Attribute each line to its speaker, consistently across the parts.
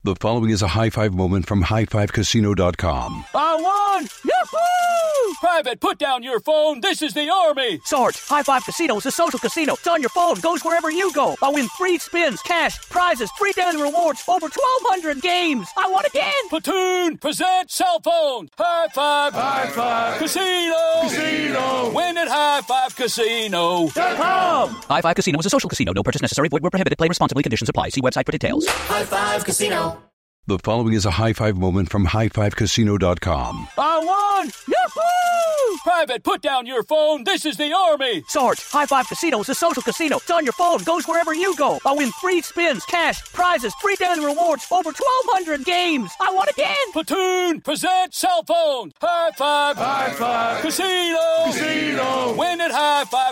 Speaker 1: The following is a high-five moment from highfivecasino.com.
Speaker 2: I won! Yahoo!
Speaker 3: Private, put down your phone. This is the Army.
Speaker 2: Sarge, High Five Casino is a social casino. It's on your phone. Goes wherever you go. I win free spins, cash, prizes, free daily rewards, over 1,200 games. I won again.
Speaker 3: Platoon, present cell phone. High Five.
Speaker 4: High Five.
Speaker 3: Casino.
Speaker 4: Casino.
Speaker 3: Win at highfivecasino.com.
Speaker 2: High Five Casino is a social casino. No purchase necessary. Void where prohibited. Play responsibly. Conditions apply. See website for details.
Speaker 5: High Five Casino.
Speaker 1: The following is a high-five moment from highfivecasino.com.
Speaker 2: I won! Yahoo!
Speaker 3: Private, put down your phone. This is the Army.
Speaker 2: Sarge, High Five Casino is a social casino. It's on your phone. Goes wherever you go. I win free spins, cash, prizes, free daily rewards, over 1,200 games. I won again.
Speaker 3: Platoon, present cell phone. High Five.
Speaker 4: High Five.
Speaker 3: Casino.
Speaker 4: Casino.
Speaker 3: Win at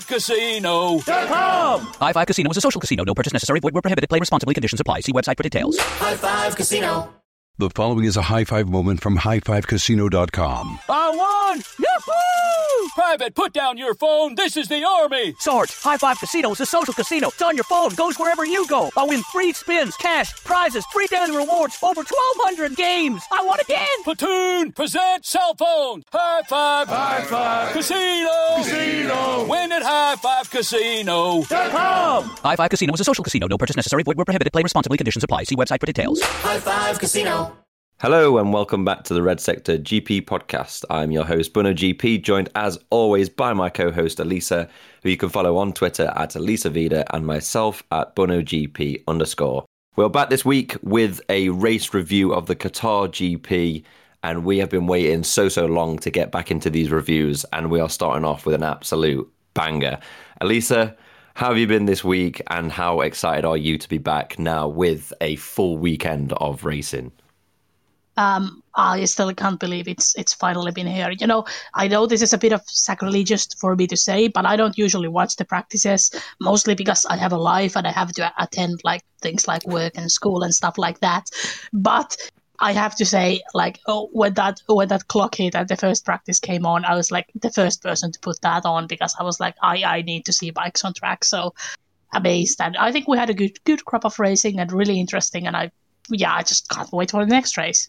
Speaker 3: highfivecasino.com.
Speaker 2: High Five Casino is a social casino. No purchase necessary. Void where prohibited. Play responsibly. Conditions apply. See website for details.
Speaker 5: High Five Casino.
Speaker 1: The following is a high-five moment from highfivecasino.com.
Speaker 2: I won! Yahoo!
Speaker 3: Private, put down your phone. This is the Army.
Speaker 2: Sarge, High Five Casino is a social casino. It's on your phone. Goes wherever you go. I win free spins, cash, prizes, free daily rewards, over 1,200 games. I won again.
Speaker 3: Platoon, present cell phone. High Five.
Speaker 4: High Five.
Speaker 3: Casino.
Speaker 4: Casino.
Speaker 3: Win at highfivecasino.com.
Speaker 2: High Five Casino is a social casino. No purchase necessary. Void where prohibited. Play responsibly. Conditions apply. See website for details.
Speaker 5: High Five Casino.
Speaker 6: Hello and welcome back to the Red Sector GP podcast. I'm your host, Bono GP, joined as always by my co-host, Elisa, who you can follow on Twitter at Elisa Vida and myself at BonoGP_. We're back this week with a race review of the Qatar GP, and we have been waiting so long to get back into these reviews, and we are starting off with an absolute banger. Elisa, how have you been this week, and how excited are you to be back now with a full weekend of racing?
Speaker 7: I still can't believe it's finally been here. You know, I know this is a bit of sacrilegious for me to say, but I don't usually watch the practices, mostly because I have a life and I have to attend like things like work and school and stuff like that. But I have to say, like, when that clock hit and the first practice came on, I was like the first person to put that on because I was like, I need to see bikes on track. So amazed, and I think we had a good crop of racing and really interesting. And I just can't wait for the next race.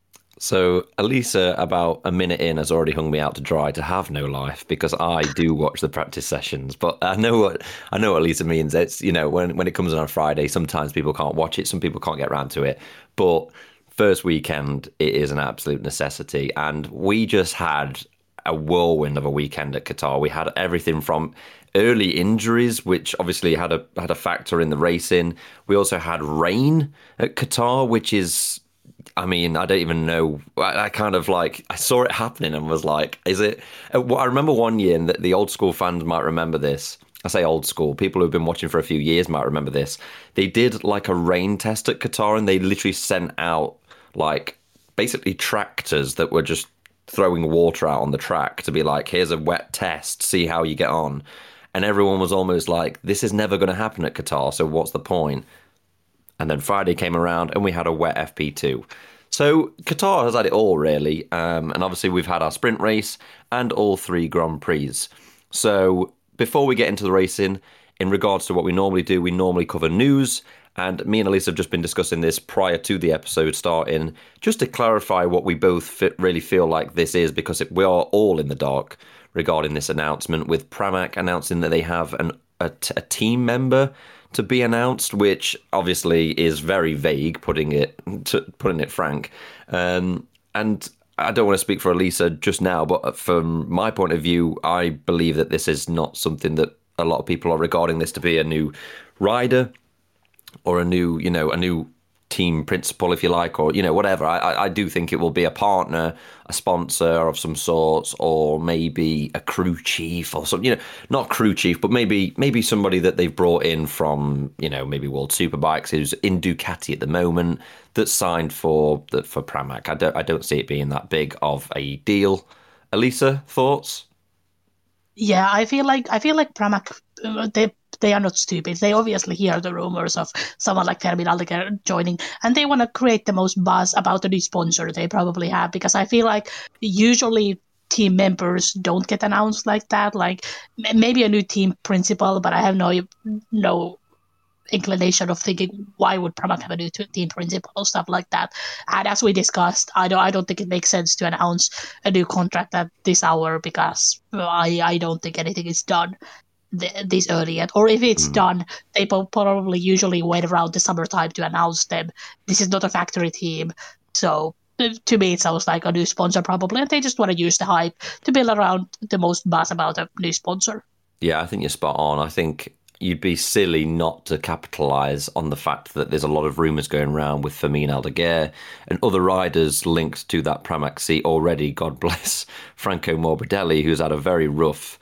Speaker 6: So Elisa, about a minute in, has already hung me out to dry to have no life because I do watch the practice sessions. But I know what Elisa means. It's, you know, when it comes on Friday, sometimes people can't watch it, some people can't get around to it. But first weekend, it is an absolute necessity. And we just had a whirlwind of a weekend at Qatar. We had everything from early injuries, which obviously had a factor in the racing. We also had rain at Qatar, which is, I mean, I don't even know. I kind of like, I saw it happening and was like, is it? I remember one year, and the old school fans might remember this. I say old school. People who've been watching for a few years might remember this. They did like a rain test at Qatar, and they literally sent out like basically tractors that were just throwing water out on the track to be like, here's a wet test, see how you get on. And everyone was almost like, this is never going to happen at Qatar, so what's the point? And then Friday came around and we had a wet FP2. So Qatar has had it all, really. And obviously we've had our sprint race and all 3 Grand Prix. So before we get into the racing, in regards to what we normally do, we normally cover news. And me and Elisa have just been discussing this prior to the episode starting, just to clarify what we both really feel like this is, because we are all in the dark regarding this announcement, with Pramac announcing that they have a team member to be announced, which obviously is very vague, putting it frank. And I don't want to speak for Elisa just now, but from my point of view, I believe that this is not something that a lot of people are regarding this to be a new rider or a new team principal, if you like, or, you know, whatever. I do think it will be a partner, a sponsor of some sorts, or maybe a crew chief or something, you know, not crew chief, but maybe somebody that they've brought in from, you know, maybe World Superbikes, who's in Ducati at the moment, that's signed for Pramac. I don't see it being that big of a deal. Elisa, thoughts?
Speaker 7: Yeah, I feel like Pramac, they are not stupid. They obviously hear the rumors of someone like Fermin Aldeguer joining, and they want to create the most buzz about the new sponsor they probably have, because I feel like usually team members don't get announced like that. Like maybe a new team principal, but I have no inclination of thinking, why would Pramac have a new team principal, stuff like that. And as we discussed, I don't think it makes sense to announce a new contract at this hour, because I don't think anything is done this early yet. Or if it's done, they probably usually wait around the summertime to announce them. This is not a factory team, so to me it sounds like a new sponsor probably, and they just want to use the hype to build around the most buzz about a new sponsor.
Speaker 6: Yeah, I think you're spot on. I think you'd be silly not to capitalise on the fact that there's a lot of rumours going around with Fermin Aldeguer and other riders linked to that Pramac seat already. God bless Franco Morbidelli, who's had a very rough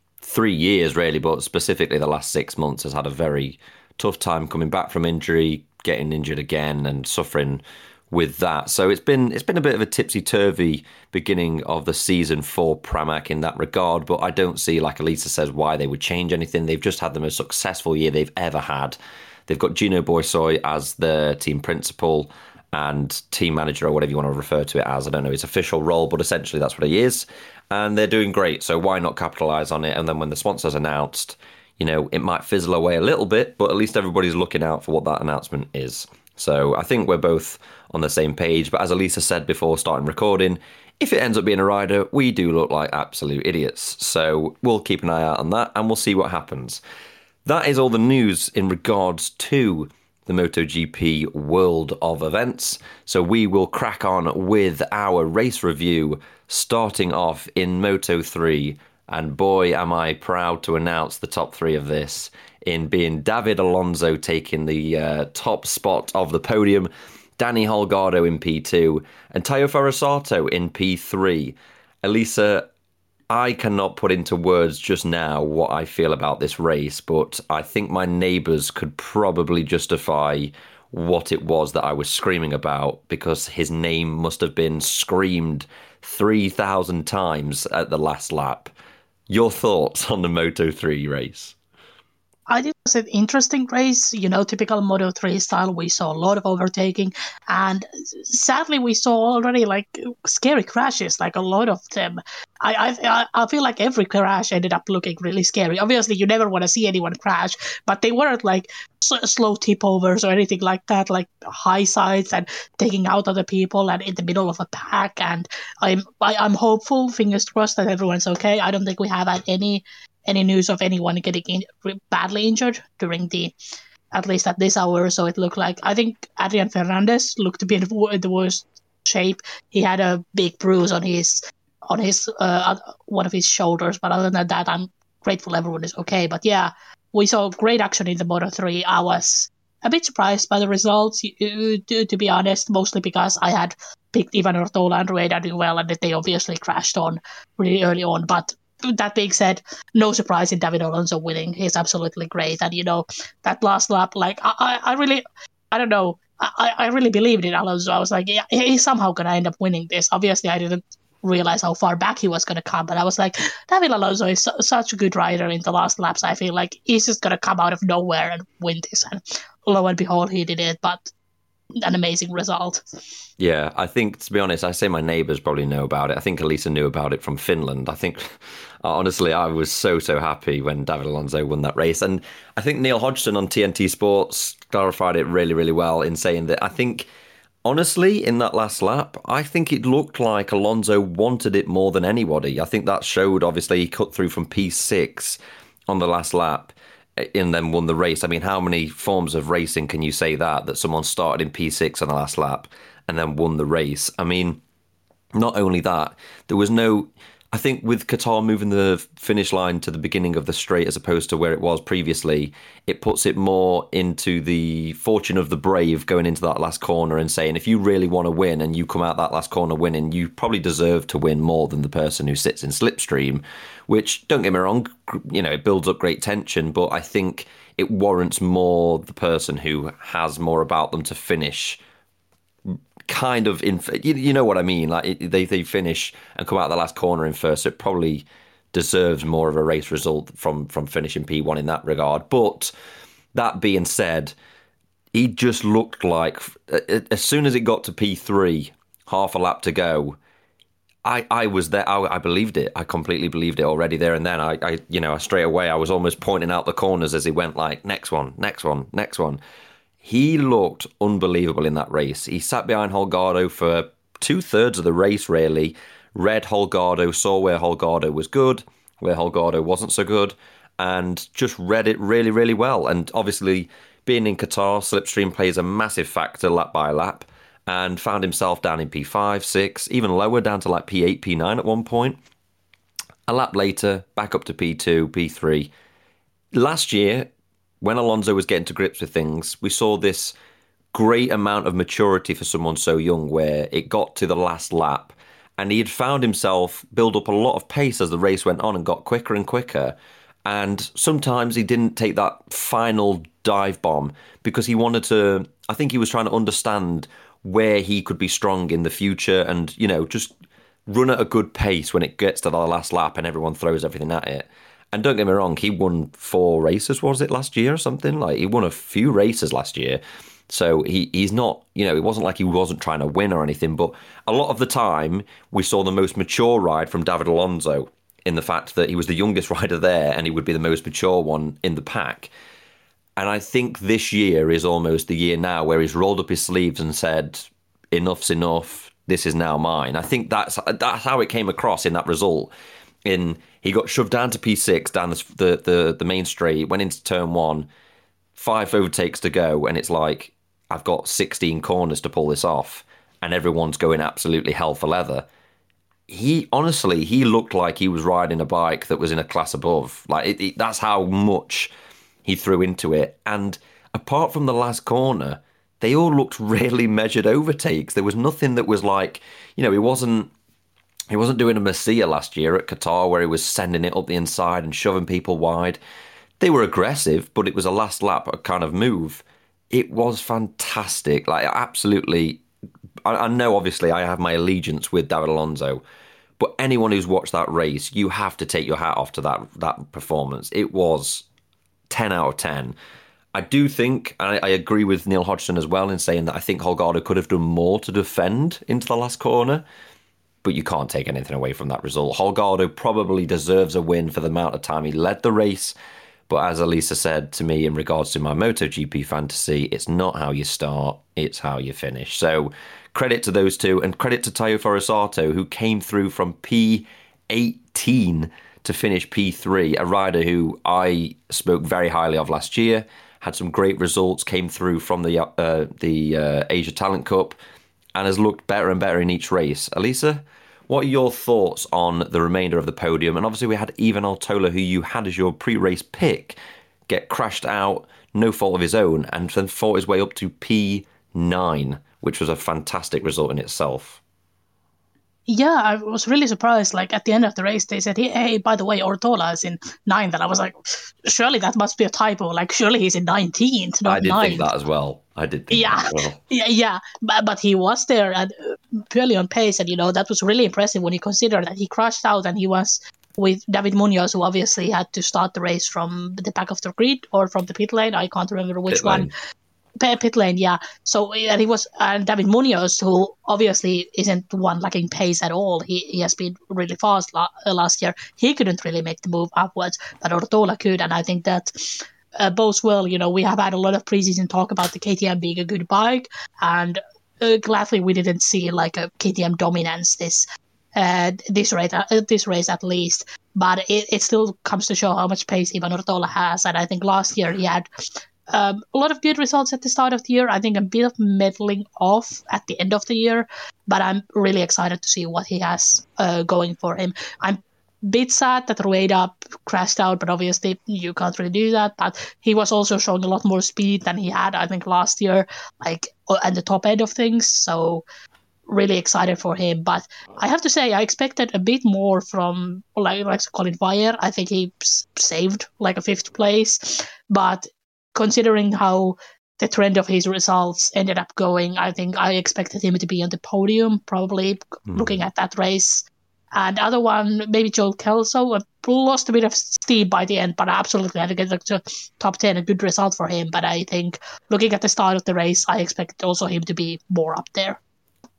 Speaker 6: 3 years, really, but specifically the last 6 months has had a very tough time coming back from injury, getting injured again and suffering with that. So it's been a bit of a tipsy-turvy beginning of the season for Pramac in that regard, but I don't see, like Elisa says, why they would change anything. They've just had the most successful year they've ever had. They've got Gino Boissoy as the team principal and team manager, or whatever you want to refer to it as. I don't know his official role, but essentially that's what he is. And they're doing great, so why not capitalise on it? And then when the sponsor's announced, you know, it might fizzle away a little bit, but at least everybody's looking out for what that announcement is. So I think we're both on the same page. But as Elisa said before starting recording, if it ends up being a rider, we do look like absolute idiots. So we'll keep an eye out on that and we'll see what happens. That is all the news in regards to the MotoGP world of events. So we will crack on with our race review, starting off in Moto3. And boy, am I proud to announce the top three of this, in being David Alonso taking the top spot of the podium, Danny Holgado in P2, and Tayo Farasato in P3. Elisa, I cannot put into words just now what I feel about this race, but I think my neighbours could probably justify what it was that I was screaming about, because his name must have been screamed 3,000 times at the last lap. Your thoughts on the Moto3 race?
Speaker 7: I think it was an interesting race, you know, typical Moto3 style. We saw a lot of overtaking, and sadly we saw already like scary crashes, like a lot of them. I feel like every crash ended up looking really scary. Obviously, you never want to see anyone crash, but they weren't like slow tip overs or anything like that, like high sides and taking out other people and in the middle of a pack. And I'm hopeful, fingers crossed, that everyone's okay. I don't think we have had any news of anyone getting badly injured during at least at this hour. So it looked like, I think Adrian Fernandez looked to be in the worst shape. He had a big bruise on his one of his shoulders, but other than that, I'm grateful everyone is okay. But yeah, we saw great action in the Moto3. I was a bit surprised by the results, to be honest, mostly because I had picked Ivan Ortola and Rueda do well, and that they obviously crashed on really early on. But that being said, no surprise in David Alonso winning. He's absolutely great. And, you know, that last lap, like, I really, I don't know, I really believed in Alonso. I was like, yeah, he's somehow going to end up winning this. Obviously, I didn't realize how far back he was going to come, but I was like, David Alonso is such a good rider in the last laps. I feel like he's just going to come out of nowhere and win this. And lo and behold, he did it. But an amazing result.
Speaker 6: Yeah, I think, to be honest, I say my neighbours probably know about it. I think Elisa knew about it from Finland. I think, honestly, I was so happy when David Alonso won that race. And I think Neil Hodgson on TNT Sports clarified it really, really well in saying that I think, honestly, in that last lap, I think it looked like Alonso wanted it more than anybody. I think that showed, obviously, he cut through from P6 on the last lap and then won the race. I mean, how many forms of racing can you say that someone started in P6 on the last lap and then won the race? I mean, not only that, there was no... I think with Qatar moving the finish line to the beginning of the straight as opposed to where it was previously, it puts it more into the fortune of the brave going into that last corner and saying, if you really want to win and you come out that last corner winning, you probably deserve to win more than the person who sits in slipstream, which, don't get me wrong, you know, it builds up great tension, but I think it warrants more the person who has more about them to finish kind of in, you know what I mean, like they finish and come out the last corner in first, so it probably deserves more of a race result from finishing P1 in that regard. But that being said, he just looked like, as soon as it got to P3, half a lap to go, I was there. I believed it. I completely believed it already there and then. I straight away, I was almost pointing out the corners as he went like, next one, next one, next one. He looked unbelievable in that race. He sat behind Holgado for 2/3 of the race, really. Read Holgado, saw where Holgado was good, where Holgado wasn't so good, and just read it really, really well. And obviously, being in Qatar, slipstream plays a massive factor lap by lap, and found himself down in P5, 6, even lower, down to like P8, P9 at one point. A lap later, back up to P2, P3. Last year, when Alonso was getting to grips with things, we saw this great amount of maturity for someone so young, where it got to the last lap and he had found himself build up a lot of pace as the race went on and got quicker and quicker. And sometimes he didn't take that final dive bomb because he wanted to, I think he was trying to understand where he could be strong in the future and, just run at a good pace when it gets to the last lap and everyone throws everything at it. And don't get me wrong, he won 4 races, was it, last year or something? Like, he won a few races last year. So he's not, it wasn't like he wasn't trying to win or anything, but a lot of the time we saw the most mature ride from David Alonso in the fact that he was the youngest rider there and he would be the most mature one in the pack. And I think this year is almost the year now where he's rolled up his sleeves and said, enough's enough, this is now mine. I think that's how it came across in that result. He got shoved down to P6, down the main straight, went into turn 1, 5 overtakes to go, and it's like, I've got 16 corners to pull this off, and everyone's going absolutely hell for leather. He looked like he was riding a bike that was in a class above. Like that's how much he threw into it. And apart from the last corner, they all looked really measured overtakes. There was nothing that was like, he wasn't doing a Messiah last year at Qatar where he was sending it up the inside and shoving people wide. They were aggressive, but it was a last lap kind of move. It was fantastic. Like, absolutely. I know, obviously, I have my allegiance with David Alonso, but anyone who's watched that race, you have to take your hat off to that performance. It was 10 out of 10. I do think, and I agree with Neil Hodgson as well in saying that I think Holgado could have done more to defend into the last corner, but you can't take anything away from that result. Holgado probably deserves a win for the amount of time he led the race, but as Elisa said to me in regards to my MotoGP fantasy, it's not how you start, it's how you finish. So credit to those two, and credit to Tayo Forosato, who came through from P18 to finish P3, a rider who I spoke very highly of last year, had some great results, came through from the Asia Talent Cup, and has looked better and better in each race. Elisa, what are your thoughts on the remainder of the podium? And obviously we had Ivan Altola, who you had as your pre-race pick, get crashed out, no fault of his own, and then fought his way up to P9, which was a fantastic result in itself.
Speaker 7: Yeah, I was really surprised. Like, at the end of the race, they said, hey, by the way, Ortola is in 9th. And I was like, surely that must be a typo. Like, surely he's in 19th, not 9th.
Speaker 6: I did think that as well. Yeah.
Speaker 7: But he was there and purely on pace. And, that was really impressive when you consider that he crashed out and he was with David Munoz, who obviously had to start the race from the back of the grid or from the pit lane. I can't remember which one. Pit lane, yeah. So and he was, and David Munoz, who obviously isn't one lacking pace at all. He has been really fast last year. He couldn't really make the move upwards, but Ortola could, and I think that bodes well. We have had a lot of preseason talk about the KTM being a good bike, and gladly we didn't see like a KTM dominance this race at least. But it still comes to show how much pace Ivan Ortola has, and I think last year he had a lot of good results at the start of the year. I think a bit of meddling off at the end of the year, but I'm really excited to see what he has going for him. I'm a bit sad that Rueda crashed out, but obviously you can't really do that. But he was also showing a lot more speed than he had, I think, last year, like at the top end of things. So really excited for him. But I have to say, I expected a bit more from, like Colin Wire. I think he saved like a 5th place, but considering how the trend of his results ended up going, I think I expected him to be on the podium, probably looking at that race. And the other one, maybe Joel Kelso, lost a bit of steam by the end, but absolutely had to get to top 10, a good result for him. But I think looking at the start of the race, I expected also him to be more up there.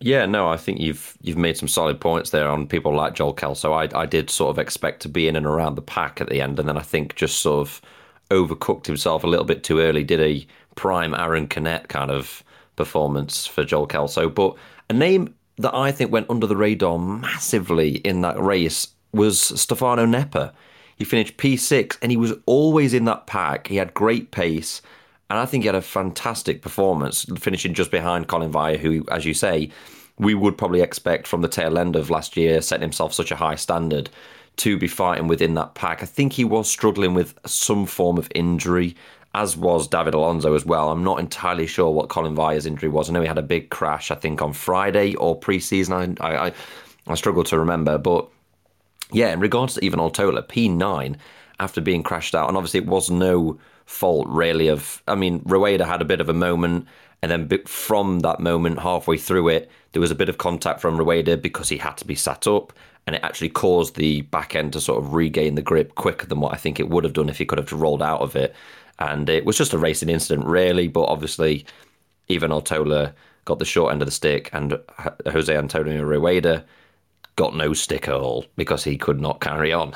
Speaker 6: Yeah, no, I think you've made some solid points there on people like Joel Kelso. I did sort of expect to be in and around the pack at the end, and then I think just sort of overcooked himself a little bit too early. Did a prime Aaron Canet kind of performance for Joel Kelso. But a name that I think went under the radar massively in that race was Stefano Nepa. He finished P6 and he was always in that pack. He had great pace. And I think he had a fantastic performance, finishing just behind Colin Via, who, as you say, we would probably expect from the tail end of last year, setting himself such a high standard, to be fighting within that pack. I think he was struggling with some form of injury, as was David Alonso as well. I'm not entirely sure what Colin Via's injury was. I know he had a big crash, I think, on Friday or pre-season. I struggle to remember. But yeah, in regards to Ivan Altola, P9, after being crashed out, and obviously it was no fault really of, I mean, Rueda had a bit of a moment, and then from that moment, halfway through it, there was a bit of contact from Rueda because he had to be sat up, and it actually caused the back end to sort of regain the grip quicker than what I think it would have done if he could have rolled out of it. And it was just a racing incident really, but obviously Ivan Altola got the short end of the stick, and Jose Antonio Rueda got no stick at all because he could not carry on.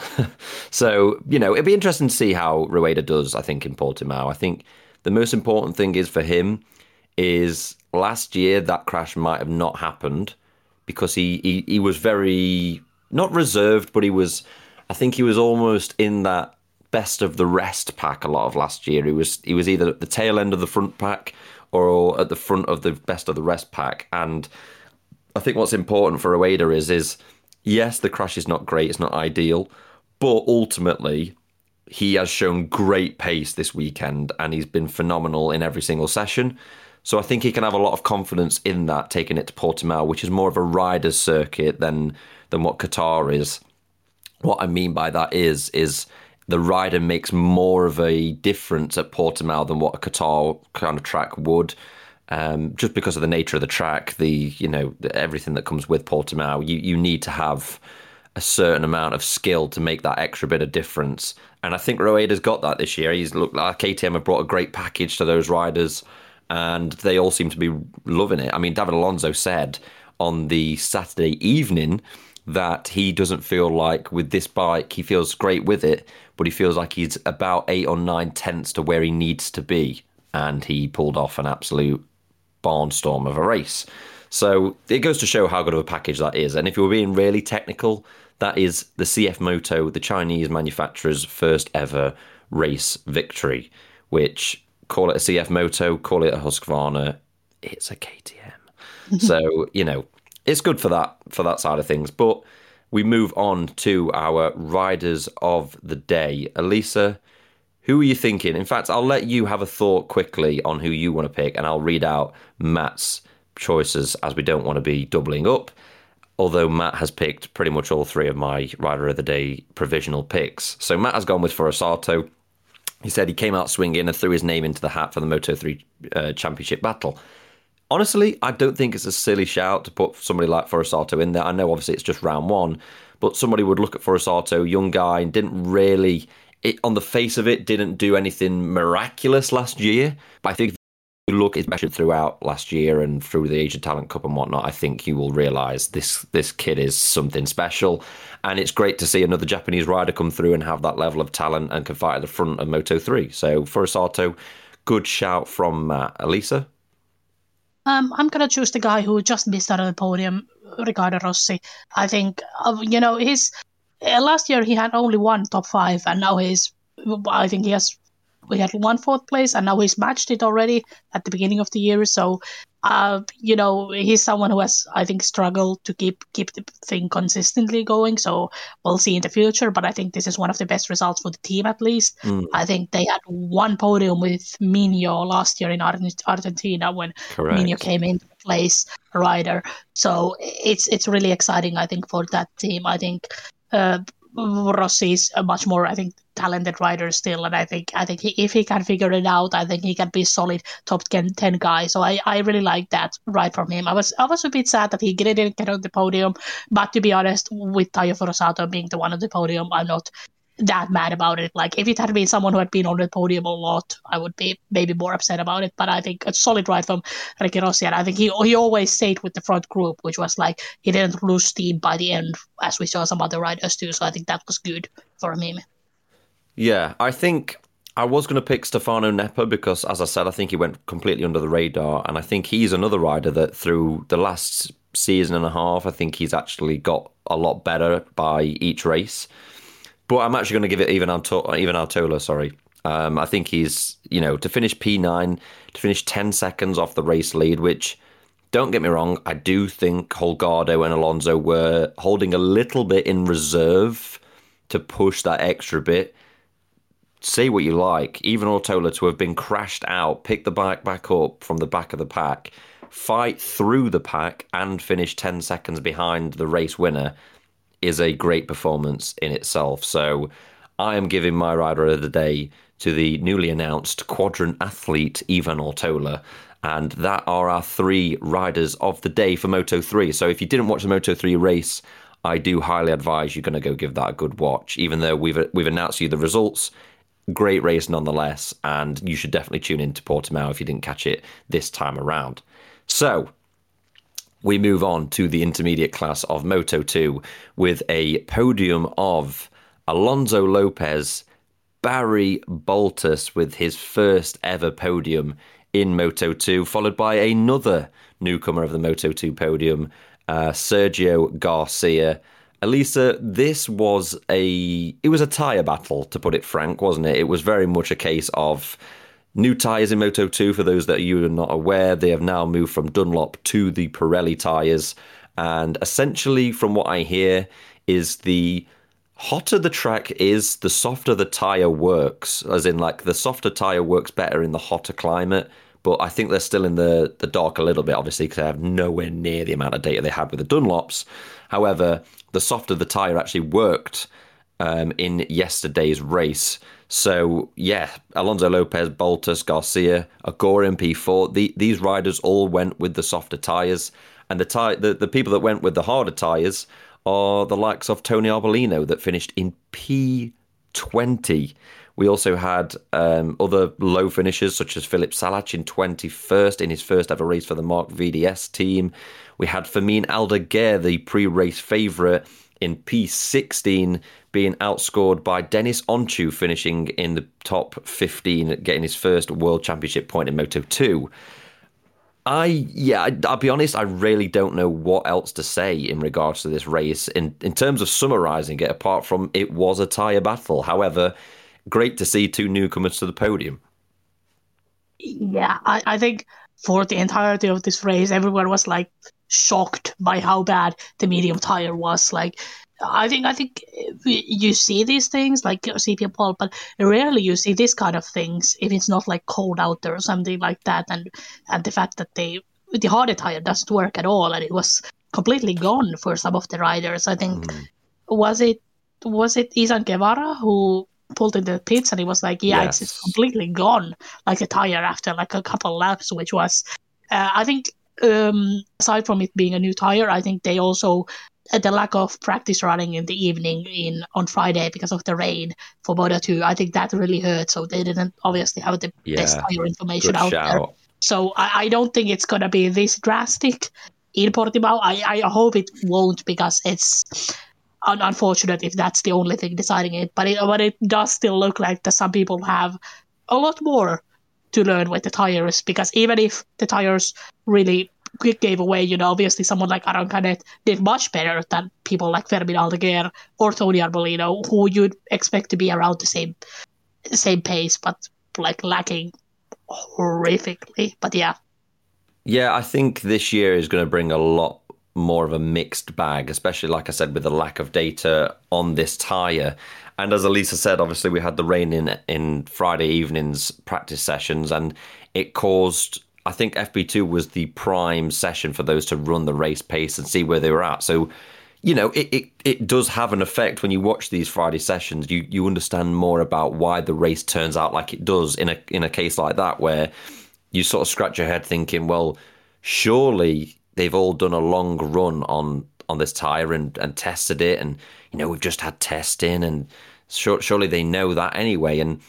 Speaker 6: So, it'd be interesting to see how Rueda does, I think, in Portimao. I think the most important thing is for him is last year that crash might have not happened because he was very, not reserved, but I think he was almost in that best of the rest pack a lot of last year. He was either at the tail end of the front pack or at the front of the best of the rest pack. And I think what's important for Rueda is yes, the crash is not great, it's not ideal, but ultimately he has shown great pace this weekend and he's been phenomenal in every single session. So I think he can have a lot of confidence in that, taking it to Portimao, which is more of a rider's circuit than what Qatar is. What I mean by that is the rider makes more of a difference at Portimao than what a Qatar kind of track would. Just because of the nature of the track, everything that comes with Portimao, you need to have a certain amount of skill to make that extra bit of difference. And I think Rueda's got that this year. He's looked like KTM have brought a great package to those riders, and they all seem to be loving it. I mean, David Alonso said on the Saturday evening that he doesn't feel like with this bike, he feels great with it, but he feels like he's about 8 or 9 tenths to where he needs to be. And he pulled off an absolute barnstorm of a race. So it goes to show how good of a package that is. And if you're being really technical, that is the CF Moto, the Chinese manufacturer's first ever race victory, which, call it a CF Moto, call it a Husqvarna, it's a KTM. So, it's good for that side of things. But we move on to our riders of the day. Elisa, who are you thinking? In fact, I'll let you have a thought quickly on who you want to pick, and I'll read out Matt's choices as we don't want to be doubling up. Although Matt has picked pretty much all 3 of my Rider of the Day provisional picks. So Matt has gone with Forsato. He said he came out swinging and threw his name into the hat for the Moto3 Championship battle. Honestly, I don't think it's a silly shout to put somebody like Forsato in there. I know obviously it's just round 1, but somebody would look at Forsato, young guy, and didn't really... on the face of it, didn't do anything miraculous last year. But I think if you look, it's measured throughout last year and through the Asian Talent Cup and whatnot, I think you will realise this kid is something special. And it's great to see another Japanese rider come through and have that level of talent and can fight at the front of Moto3. So Forsato, good shout from Matt. Elisa?
Speaker 7: I'm going to choose the guy who just missed out on the podium, Riccardo Rossi. I think, his... last year he had only one top 5, and now we had 1 4th place, and now he's matched it already at the beginning of the year. So, he's someone who has, I think, struggled to keep the thing consistently going. So we'll see in the future, but I think this is one of the best results for the team at least. I think they had 1 podium with Minio last year in Argentina when
Speaker 6: Correct.
Speaker 7: Minio came in to place rider. So it's really exciting, I think, for that team. I think Rossi is a much more, I think, talented rider still, and I think if he can figure it out, I think he can be solid top 10 guy. So I really like that ride from him. I was a bit sad that he didn't get on the podium, but to be honest, with Taio Forsato being the one on the podium, I'm not that mad about it. Like, if it had been someone who had been on the podium a lot, I would be maybe more upset about it. But I think a solid ride from Ricky Rossi, and I think he always stayed with the front group, which was like he didn't lose steam by the end, as we saw some other riders too. So I think that was good for him.
Speaker 6: Yeah, I think I was going to pick Stefano Nepa because, as I said, I think he went completely under the radar, and I think he's another rider that through the last season and a half, I think he's actually got a lot better by each race. But I'm actually going to give it even Artola, sorry. I think he's, to finish P9, to finish 10 seconds off the race lead, which, don't get me wrong, I do think Holgado and Alonso were holding a little bit in reserve to push that extra bit. Say what you like, even Artola to have been crashed out, pick the bike back up from the back of the pack, fight through the pack and finish 10 seconds behind the race winner is a great performance in itself. So I am giving my rider of the day to the newly announced quadrant athlete Ivan Artola, and that are our 3 riders of the day for Moto3. So if you didn't watch the Moto3 race, I do highly advise you're going to go give that a good watch. Even though we've announced you the results, great race nonetheless, and you should definitely tune in to Portimao if you didn't catch it this time around. So we move on to the intermediate class of Moto2 with a podium of Alonso Lopez, Barry Boltus with his first ever podium in Moto2, followed by another newcomer of the Moto2 podium, Sergio Garcia. Elisa, this was a tyre battle, to put it frank, wasn't it? It was very much a case of new tyres in Moto2. For those that you are not aware, they have now moved from Dunlop to the Pirelli tyres. And essentially, from what I hear, is the hotter the track is, the softer the tyre works. As in, like, the softer tyre works better in the hotter climate. But I think they're still in the dark a little bit, obviously, because they have nowhere near the amount of data they had with the Dunlops. However, the softer the tyre actually worked in yesterday's race. So, yeah, Alonso Lopez, Boltus, Garcia, Agora, and P4, these riders all went with the softer tyres. And the people that went with the harder tyres are the likes of Tony Arbolino that finished in P20. We also had other low finishers such as Philip Salach in 21st in his first ever race for the Mark VDS team. We had Fermin Aldeguer, the pre-race favourite, in P16, being outscored by Dennis Onchu, finishing in the top 15, getting his first World Championship point in Moto2. I'll be honest, I really don't know what else to say in regards to this race in terms of summarising it, apart from it was a tyre battle. However, great to see 2 newcomers to the podium.
Speaker 7: Yeah, I think for the entirety of this race, everyone was like shocked by how bad the medium tire was. Like, I think you see these things, like CP and Paul, but rarely you see this kind of things if it's not like cold out there or something like that. And the fact that the harder tire doesn't work at all, and it was completely gone for some of the riders. I think was it Izan Guevara who pulled into the pits, and he was like, yes. It's completely gone, like a tire after like a couple laps, which was I think aside from it being a new tire, I think they also the lack of practice running in the evening on Friday because of the rain for Moto2, I think that really hurt. So they didn't obviously have the best tire information out there. So I don't think it's going to be this drastic in Portimao. I hope it won't, because it's unfortunate if that's the only thing deciding it. But it does still look like that some people have a lot more to learn with the tires, because even if the tires really quick gave away, obviously someone like Aron Canet did much better than people like Fermin Aldeguer or Tony Arbolino, who you'd expect to be around the same pace, but like lacking horrifically. But yeah, I think this year is going to bring a lot more of a mixed bag, especially, like I said, with the lack of data on this tyre. And as Elisa said, obviously we had the rain in Friday evening's practice sessions, and it caused, I think FP2 was the prime session for those to run the race pace and see where they were at. So, it does have an effect when you watch these Friday sessions. You understand more about why the race turns out like it does in a case like that, where you sort of scratch your head thinking, well, surely they've all done a long run on this tyre and tested it, and we've just had testing, and
Speaker 6: Surely they know that anyway. And,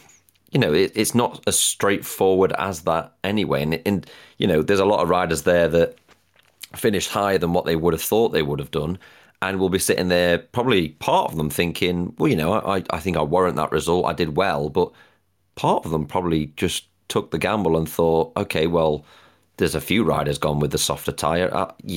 Speaker 6: it's not as straightforward as that anyway. And there's a lot of riders there that finished higher than what they would have thought they would have done, and will be sitting there, probably part of them thinking, well, I think I warrant that result. I did well. But part of them probably just took the gamble and thought, okay, well, there's a few riders gone with the softer tyre.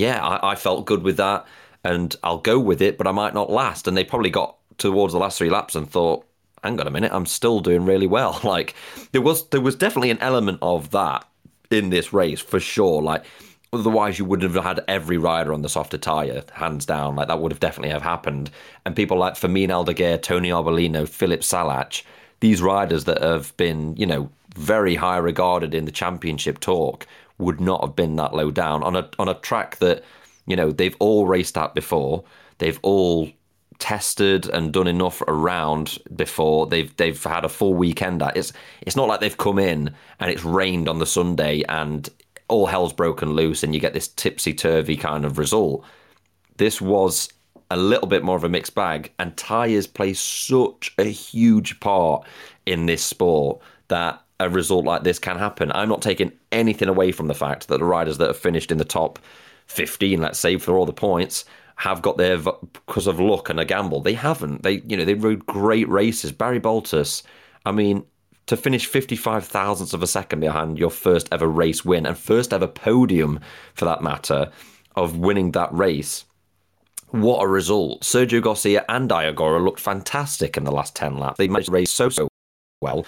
Speaker 6: I felt good with that, and I'll go with it, but I might not last. And they probably got towards the last 3 laps and thought, hang on a minute, I'm still doing really well. Like, there was definitely an element of that in this race, for sure. Like, otherwise you wouldn't have had every rider on the softer tyre, hands down. Like, that would have definitely have happened. And people like Fermin Aldeguer, Tony Arbolino, Philip Salac, these riders that have been, very high regarded in the championship talk, would not have been that low down on a track that, they've all raced at before. They've all tested and done enough around before. They've had a full weekend at. It's not like they've come in and it's rained on the Sunday and all hell's broken loose and you get this tipsy-turvy kind of result. This was a little bit more of a mixed bag, and tyres play such a huge part in this sport that a result like this can happen. I'm not taking anything away from the fact that the riders that have finished in the top 15, let's say, for all the points, have got there because of luck and a gamble. They haven't. They rode great races. Barry Baltus, I mean, to finish 55 thousandths of a second behind your first ever race win and first ever podium, for that matter, of winning that race. What a result. Sergio Garcia and Iagora looked fantastic in the last 10 laps. They managed to race so well.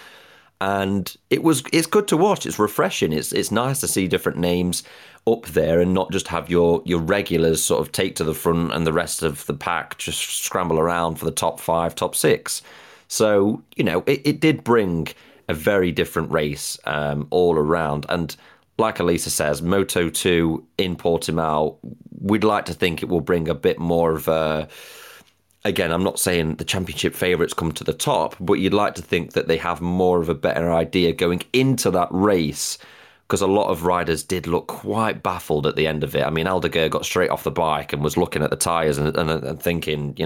Speaker 6: And it's good to watch. It's refreshing. It's nice to see different names up there and not just have your regulars sort of take to the front and the rest of the pack just scramble around for the top 5, top 6. So, it did bring a very different race all around. And like Elisa says, Moto2 in Portimao, we'd like to think it will bring a bit more of a... Again, I'm not saying the championship favourites come to the top, but you'd like to think that they have more of a better idea going into that race, because a lot of riders did look quite baffled at the end of it. I mean, Aldeguer got straight off the bike and was looking at the tyres and thinking,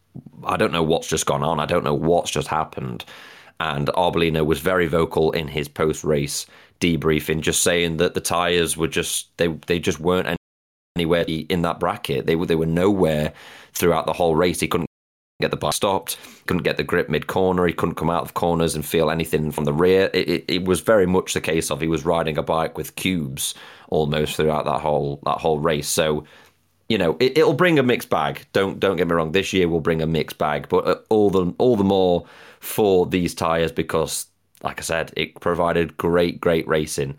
Speaker 6: I don't know what's just gone on. I don't know what's just happened. And Arbolino was very vocal in his post-race debriefing, just saying that the tyres were just, they just weren't anywhere in that bracket. They were nowhere throughout the whole race. He couldn't get the bike stopped, couldn't get the grip mid-corner, he couldn't come out of corners and feel anything from the rear. It was very much the case of he was riding a bike with cubes almost throughout that whole race. So, it'll bring a mixed bag. Don't get me wrong. This year will bring a mixed bag, but all the more for these tyres because, like I said, it provided great racing.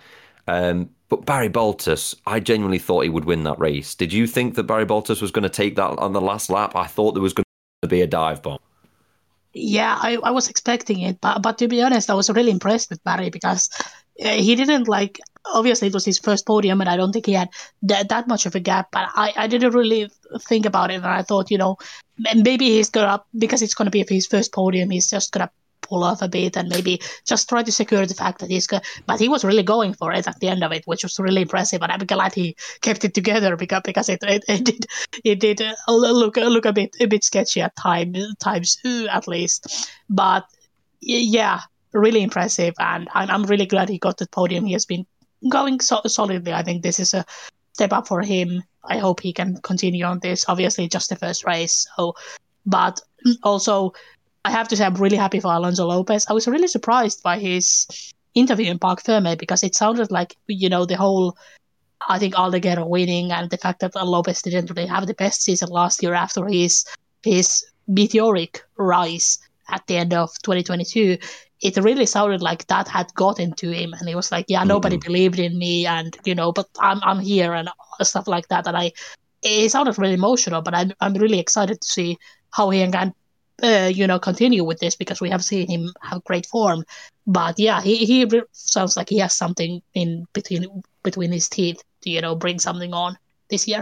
Speaker 6: But Barry Baltus, I genuinely thought he would win that race. Did you think that Barry Baltus was going to take that on the last lap? I thought there was going to be a dive bomb.
Speaker 7: Yeah, I was expecting it, but to be honest, I was really impressed with Barry because he didn't obviously it was his first podium and I don't think he had that much of a gap, but I didn't really think about it, and I thought, maybe he's gonna, because it's gonna be his first podium, he's just gonna pull off a bit and maybe just try to secure the fact that he's good. But he was really going for it at the end of it, which was really impressive. And I'm glad he kept it together because it did look a bit sketchy at times at least. But yeah, really impressive, and I'm really glad he got the podium. He has been going solidly. I think this is a step up for him. I hope he can continue on this. Obviously, just the first race. But also, I have to say I'm really happy for Alonso Lopez. I was really surprised by his interview in Parc Fermé because it sounded like, the whole, I think, Aldeguer winning and the fact that Lopez didn't really have the best season last year after his meteoric rise at the end of 2022. It really sounded like that had gotten to him, and he was like, yeah, nobody believed in me, and, but I'm here and stuff like that. And it sounded really emotional, but I'm really excited to see how he can continue with this, because we have seen him have great form. But yeah, he sounds like he has something in between his teeth to bring something on this year.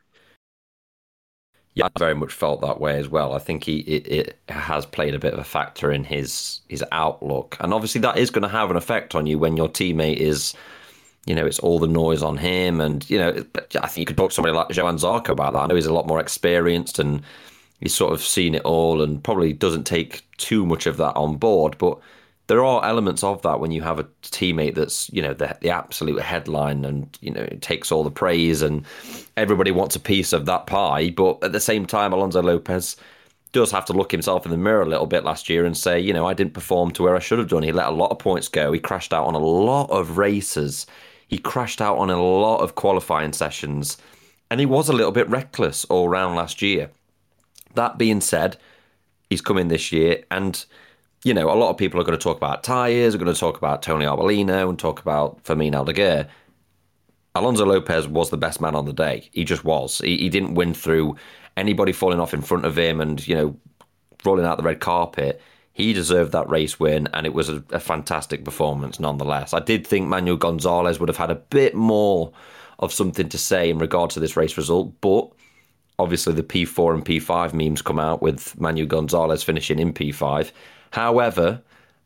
Speaker 6: Yeah, I very much felt that way as well. I think it has played a bthink of a factor in his outlook, and obviously that is going to have an effect on you when your teammate is, it's all the noise on him, and I think you could talk to somebody like Johann Zarco about that. I know he's a lot more experienced and he's sort of seen it all and probably doesn't take too much of that on board. But there are elements of that when you have a teammate that's, the absolute headline and, takes all the praise and everybody wants a piece of that pie. But at the same time, Alonso Lopez does have to look himself in the mirror a little bit last year and say, I didn't perform to where I should have done. He let a lot of points go. He crashed out on a lot of races. He crashed out on a lot of qualifying sessions. And he was a little bit reckless all round last year. That being said, he's come in this year and, a lot of people are going to talk about tyres, are going to talk about Tony Arbolino and talk about Fermin Aldeguer. Alonso Lopez was the best man on the day. He just was. He didn't win through anybody falling off in front of him and, rolling out the red carpet. He deserved that race win, and it was a fantastic performance nonetheless. I did think Manuel Gonzalez would have had a bit more of something to say in regard to this race result, but obviously the P4 and P5 memes come out with Manuel Gonzalez finishing in P5. However,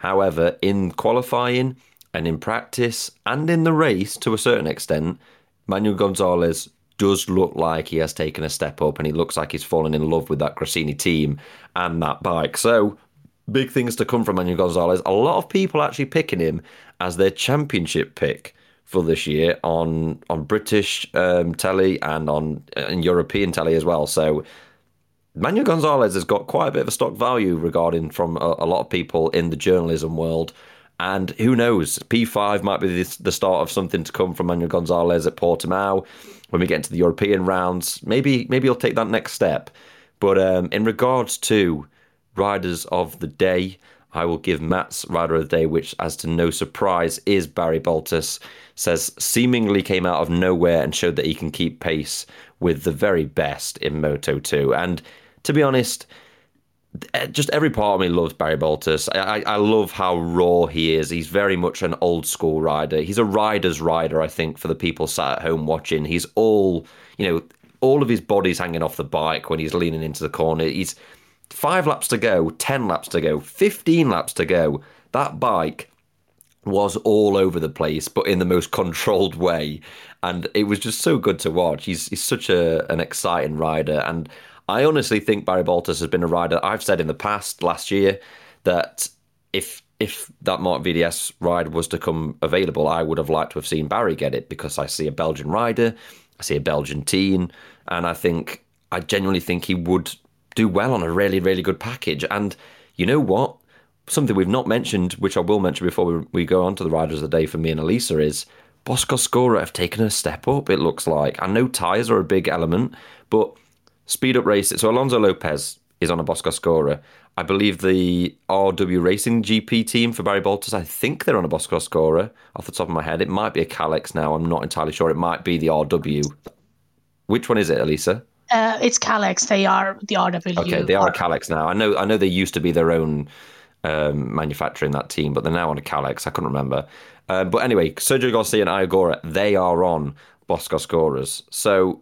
Speaker 6: in qualifying and in practice and in the race, to a certain extent, Manuel Gonzalez does look like he has taken a step up and he looks like he's fallen in love with that Gresini team and that bike. So, big things to come from Manuel Gonzalez. A lot of people actually picking him as their championship pick for this year on British telly and on European telly as well. So, Manuel Gonzalez has got quite a bit of a stock value regarding from a lot of people in the journalism world. And who knows, P5 might be the start of something to come from Manuel Gonzalez at Portimao. When we get into the European rounds, maybe he'll take that next step. But in regards to Riders of the Day, I will give Matt's Rider of the Day, which, as to no surprise, is Barry Boltus. Says seemingly came out of nowhere and showed that he can keep pace with the very best in Moto2. And to be honest, just every part of me loves Barry Boltus. I love how raw he is. He's very much an old school rider. He's a rider's rider, I think, for the people sat at home watching. He's all of his body's hanging off the bike when he's leaning into the corner. He's 5 laps to go, 10 laps to go, 15 laps to go. That bike was all over the place, but in the most controlled way. And it was just so good to watch. He's such an exciting rider. And I honestly think Barry Boltus has been a rider. I've said in the past, last year, that if that Marc VDS ride was to come available, I would have liked to have seen Barry get it, because I see a Belgian rider, I see a Belgian team, and I genuinely think he would do well on a really, really good package. And you know what? Something we've not mentioned, which I will mention before we go on to the Riders of the Day for me and Elisa, is Boscoscora have taken a step up, it looks like. I know tyres are a big element, but speed up races. So Alonso Lopez is on a Boscoscora. I believe the RW Racing GP team for Barry Boltus, I think they're on a Boscoscora off the top of my head. It might be a Kalex now. I'm not entirely sure. It might be the RW. Which one is it, Elisa?
Speaker 7: It's Kalex. They are the RW.
Speaker 6: Okay, they are a Kalex now. I know they used to be their own manufacturer in that team, but they're now on a Kalex. I couldn't remember. But anyway, Sergio Garcia and Ayagora, they are on Boscoscoras. So,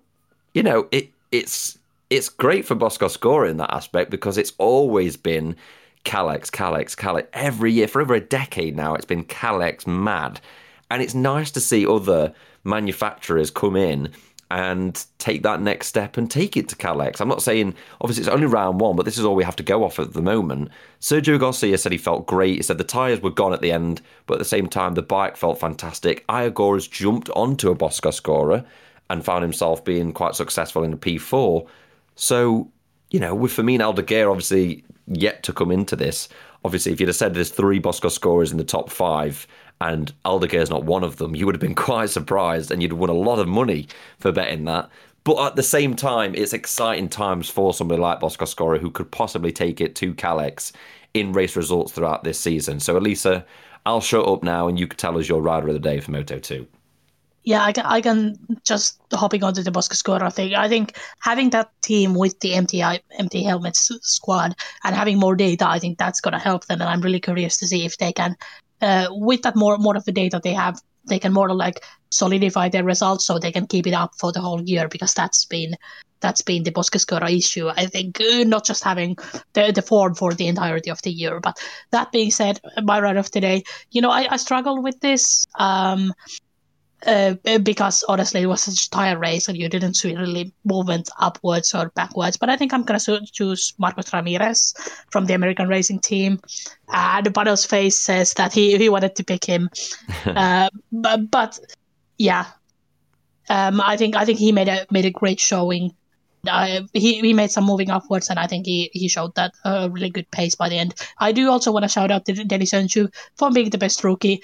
Speaker 6: it's great for Boscoscora in that aspect, because it's always been Kalex. Every year, for over a decade now, it's been Kalex mad. And it's nice to see other manufacturers come in and take that next step and take it to Kalex. I'm not saying, obviously, it's only round 1, but this is all we have to go off at the moment. Sergio Garcia said he felt great. He said the tyres were gone at the end, but at the same time, the bike felt fantastic. Ayagora's jumped onto a Boscoscora and found himself being quite successful in a P4. So, with Fermin Aldeguer obviously yet to come into this, obviously, if you'd have said there's 3 Boscoscoras in the top 5 and Aldeguer's not one of them, you would have been quite surprised and you'd have won a lot of money for betting that. But at the same time, it's exciting times for somebody like Boscoscora who could possibly take it to Kalex in race results throughout this season. So, Elisa, I'll shut up now and you can tell us your rider of the day for Moto2.
Speaker 7: Yeah, I can just hopping onto the Boscoscora thing. I think having that team with the empty helmets squad and having more data, I think that's going to help them. And I'm really curious to see if they can, with that more of the data they have, they can more like solidify their results so they can keep it up for the whole year, because that's been the Boscoscora issue. I think not just having the form for the entirety of the year. But that being said, my rider of today, I struggle with this. because honestly it was such a tight race and you didn't see really movement upwards or backwards. But I think I'm going to choose Marcos Ramirez from the American Racing Team. The Paddle's face says that he wanted to pick him. But yeah, I think he made a great showing. He made some moving upwards, and I think he showed that really good pace by the end. I do also want to shout out to Denis Öncü for being the best rookie.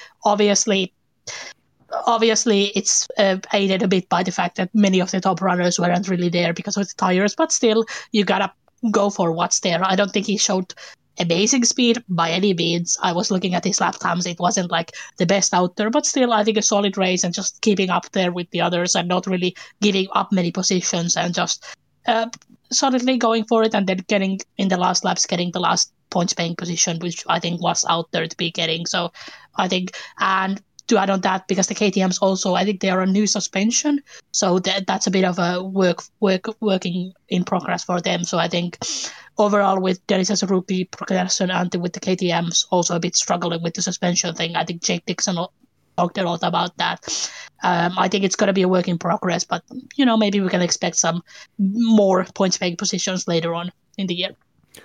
Speaker 7: Obviously, it's aided a bit by the fact that many of the top runners weren't really there because of the tires, but still, you gotta go for what's there. I don't think he showed amazing speed by any means. I was looking at his lap times. It wasn't like the best out there, but still, I think a solid race and just keeping up there with the others and not really giving up many positions and just solidly going for it and then getting in the last laps, getting the last points paying position, which I think was out there to be getting. So I think, and to add on that, because the KTMs also, I think they are on new suspension, so that's a bit of a working in progress for them. So I think overall with Denis as a rookie progression and with the KTMs also a bit struggling with the suspension thing, I think Jake Dixon talked a lot about that. I think it's going to be a work in progress, but maybe we can expect some more points paying positions later on in the year.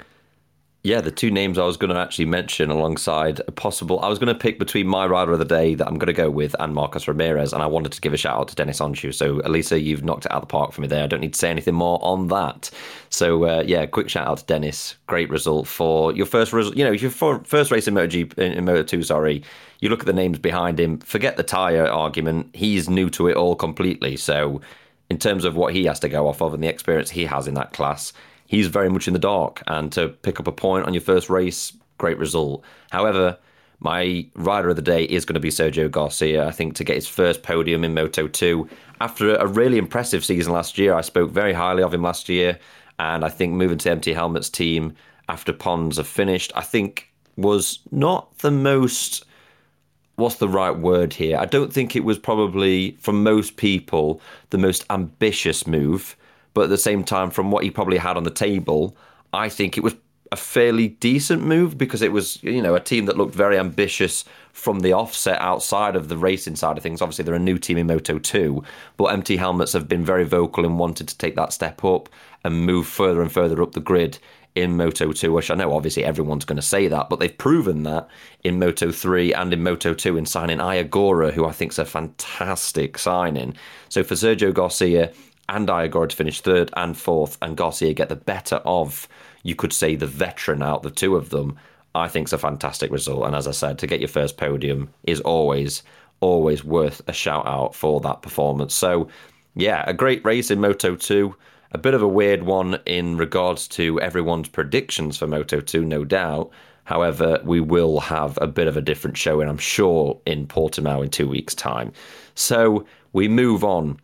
Speaker 6: Yeah, the two names I was going to actually mention alongside a possible... I was going to pick between my rider of the day that I'm going to go with and Marcos Ramirez, and I wanted to give a shout out to Denis Öncü. So, Elisa, you've knocked it out of the park for me there. I don't need to say anything more on that. So, quick shout out to Denis. Great result for your first result. Your first race in Moto2, You look at the names behind him. Forget the tyre argument. He's new to it all completely. So, in terms of what he has to go off of and the experience he has in that class, he's very much in the dark, and to pick up a point on your first race, great result. However, my rider of the day is going to be Sergio Garcia. I think to get his first podium in Moto2 after a really impressive season last year. I spoke very highly of him last year, and I think moving to MT Helmets team after Pons have finished, I think was not the most... What's the right word here? I don't think it was probably, for most people, the most ambitious move. But at the same time, from what he probably had on the table, I think it was a fairly decent move because it was, a team that looked very ambitious from the offset outside of the racing side of things. Obviously, they're a new team in Moto2, but MT Helmets have been very vocal and wanted to take that step up and move further and further up the grid in Moto2, which I know obviously everyone's going to say that, but they've proven that in Moto3 and in Moto2 in signing Ayagora, who I think is a fantastic signing. So for Sergio Garcia and Ayagora to finish third and fourth, and Garcia get the better of, you could say, the veteran out of the two of them, I think it's a fantastic result. And as I said, to get your first podium is always worth a shout out for that performance. So, yeah, a great race in Moto2. A bit of a weird one in regards to everyone's predictions for Moto2, no doubt. However, we will have a bit of a different showing, I'm sure, in Portimao in 2 weeks' time. So we move on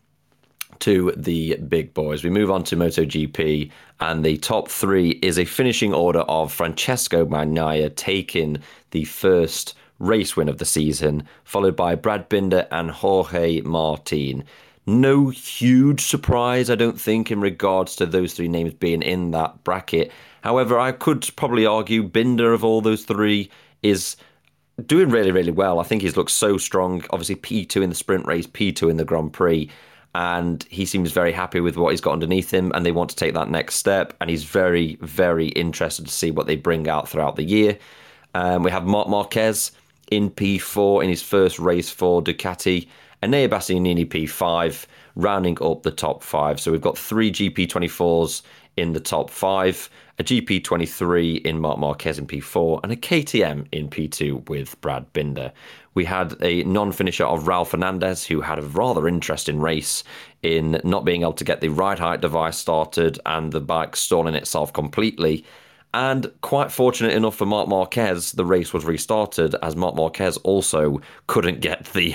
Speaker 6: to the big boys. We move on to MotoGP, and the top three is a finishing order of Francesco Bagnaia taking the first race win of the season, followed by Brad Binder and Jorge Martin. No huge surprise, I don't think, in regards to those three names being in that bracket. However, I could probably argue Binder of all those three is doing really, really well. I think he's looked so strong. Obviously, P2 in the sprint race, P2 in the Grand Prix. And he seems very happy with what he's got underneath him, and they want to take that next step. And he's very, very interested to see what they bring out throughout the year. We have Marc Marquez in P4 in his first race for Ducati. Enea Bastianini P5, rounding up the top five. So we've got three GP24s in the top five, a GP23 in Marc Marquez in P4, and a KTM in P2 with Brad Binder. We had a non-finisher of Raul Fernandez, who had a rather interesting race in not being able to get the ride height device started and the bike stalling itself completely. And quite fortunate enough for Marc Marquez, the race was restarted as Marc Marquez also couldn't get the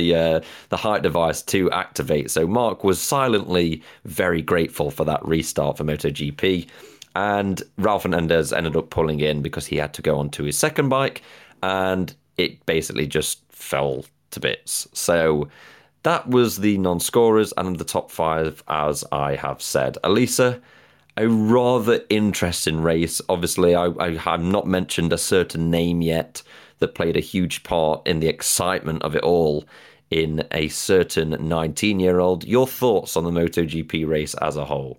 Speaker 6: height device to activate. So Marc was silently very grateful for that restart for MotoGP. And Raul Fernandez ended up pulling in because he had to go onto his second bike, and it basically just fell to bits. So that was the non-scorers and the top five, as I have said. Elisa, a rather interesting race. Obviously, I have not mentioned a certain name yet that played a huge part in the excitement of it all in a certain 19-year-old. Your thoughts on the MotoGP race as a whole?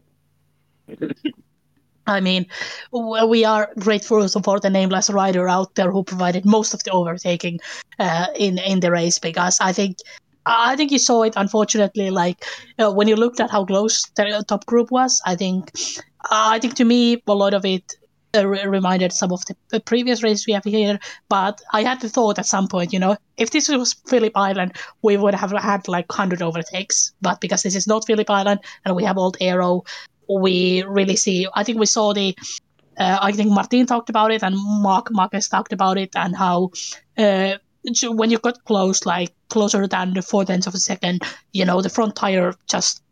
Speaker 7: I mean, we are grateful for the nameless rider out there who provided most of the overtaking in the race, because I think you saw it, unfortunately, like when you looked at how close the top group was. I think to me a lot of it reminded some of the previous races we have here. But I had the thought at some point, if this was Phillip Island, we would have had like 100 overtakes. But because this is not Phillip Island and we have old Aero, we really see. I think we saw I think Martin talked about it and Marcus talked about it, and how when you got closer than the 0.4 of a second, the front tire just,